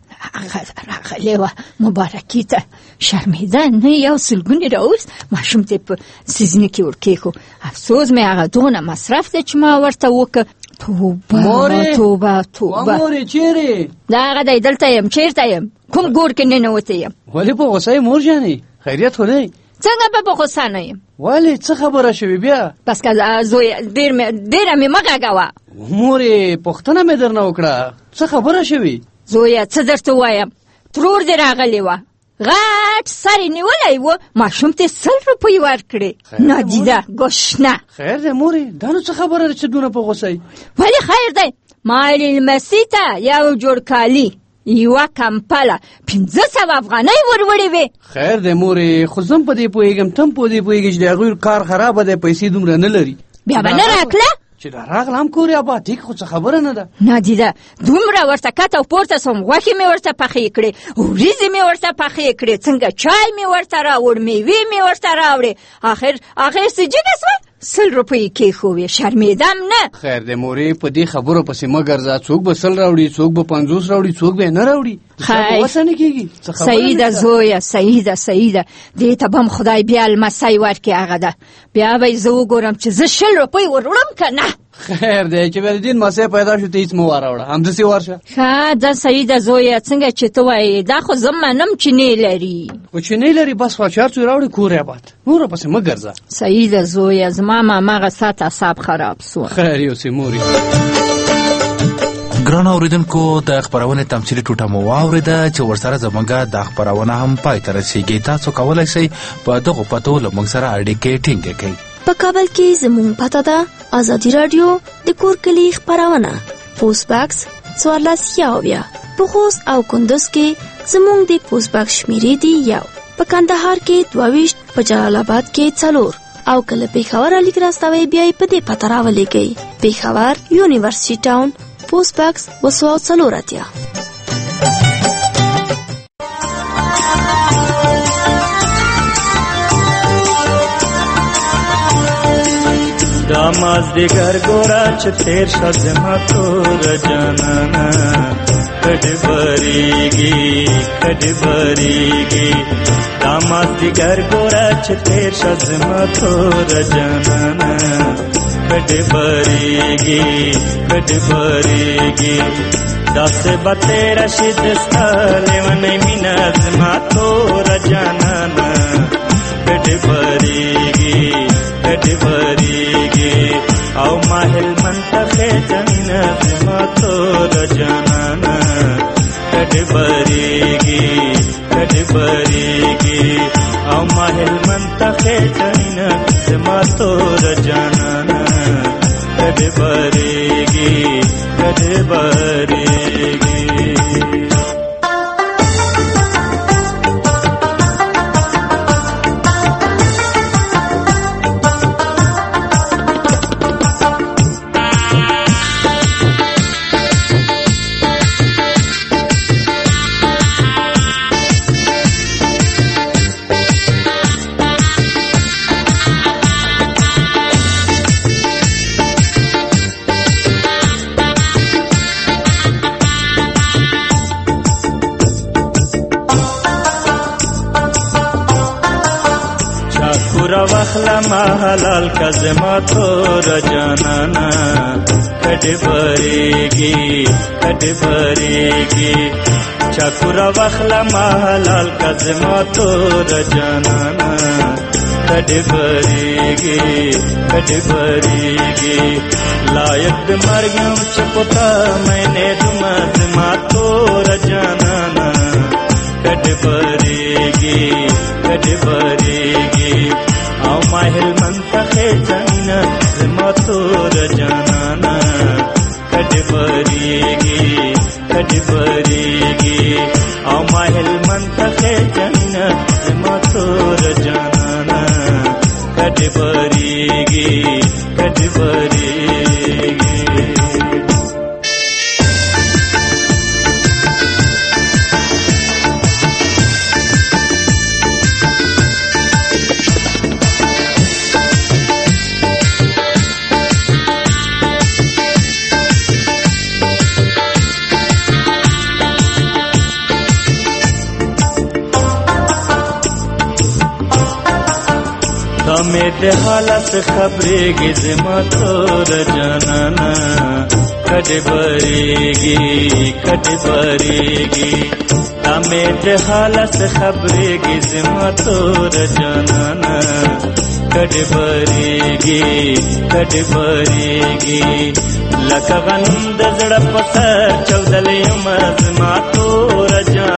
راغلې وه مبارکي ته شرمېده نه یو سلګونې راوست ماشوم ته په سیزني کې ورکېښو افسوس مې هغه دونه مصرف دی چې ما ورته وکړه توبه توبه توبه مورې چیرې دا هغه دی دلته یم چېرته یم کوم ګور کې ننوتی یم ولې په غوسه یې مور جانې خیریت خو دی څنګه به په غوسه نه یم ولې څه خبره شوې بیا بس که زویه ډېره مې مه غږوه مورې پوښتنه مې درنه وکړه څه خبره شوې زویه څه درته ووایم ترور دې راغلی وه غټ سر یې نیولی و ماشوم ته سل روپۍ ورکړې نادیده ګشنه خیر دی مورې دا نو څه خبره ده چې دونه په غوسه یې ولې خیر دی ما لمسي ته یو جوړ کالي یوه کمپله پنځه سوه افغانۍ وروړې وې خیر دی مورې خو زه هم په دې پوهېږم ته هم په دې پوهېږې چې د هغوی کار خرابه دی پیسې دومره نه لري بیا به نه راکړه چې دا راغله هم کورې ابا ټیک خو څه خبره نه ده نادیده دومره ورته کته او پورته سوم غوښې مې ورته پخې کړې وریځې مې ورته پخې کړې څنګه چای مې ورته راوړ میوې مې ورته راوړې اخر اخر سجنه سوه سل روپۍ کېښوې شرمېدم نه خیر دی مورې په دې خبرو پسې مه ګرځه څوک به سل راوړي څوک به پنځوس راوړي څوک به یې نه راوړي وسه نه کېږي صحیح ده زویه صحیح ده صحیح ده دې ته به هم خدای بیا لمسی ورکړي هغه ده بیا به یې زه وګورم چې زه شل روپۍ ور وړم که نه خیر دی چې بیا د دین مسۍ پیدا شو ته هېڅ مه وراوړه همداسې ورشه ښه دا صحیح ده زویه څنګه چې ته وایې دا خو زه منم چې نه لري خو چې نه لري بس خو چار څو راوړي کور یې آباد نوره پسې مه ګرځه صحیح ده زویه زما مامغه سات اعصاب خراب سوه خیر یوسې مورې ګران اوریدونکو د خپرونې تمثیلي ټوټه مو واورېده چې ورسره زموږ د خپرونه هم پای ته رسیږي تاسو کولی شئ په دغو پتو له موږ سره اړیکې ټینګې کړئ په کابل کې زموږ پته ده ازادي راډیو د کور کلي خپرونه پوسټ باکس څوارلس یاویا په خوست او کندوز کې زموږ د پوسټ باکس شمیرې دي یو په کندهار کې دوه ویشت په جلال آباد کې څلور او کله پېښور لیک راستوئ بیا یې په دې پته راولېږئ پېښور یونیورسټي ټاون پوسټ باکس اوه سوه څلور اتیا دا مازدیګر ګوره چې تېر شه زما توره جانانه کډې بریږي کډې بریږي دا مازدیګر ګوره چې تېر شه زما توره جانانه کډې بریږي کډې بریږي داسې به تېره شي د ستا لیونۍ مینه زما توره جانانه کډې بریږي کډې بریږي او ما هلمند ته خېژنه زما توره جانانه کډې بریږي کډې بریږي او ما هلمند ته خېژنه زما توره جانانه کډې بریږي کډې بریږي ما حلال کا زما توره جانانا کډې بریږي کډې بریږي چاکورا واخله ما حلال کا زما توره جانانا کډې بریږي کډې بریږي لایق د مرګ یم چې پتا مینې دما زما تور جانانا کډې بریږي کډې بریږي او ما هلمند ته ځنه زما تور جانانا کډې بریږي کډې بریږي او ما هلمند ته ځنه زما تور جانانا کډې بریږي کډې بریږي हमें दे हालत खबरेगी जिमा तोर जानाना कटे बरेगी कटे बरेगी हमें दे हालत खबरेगी जिमा तोर जानाना कटे बरेगी कटे बरेगी लकगन दजड़ पसर चौदले मजमा तो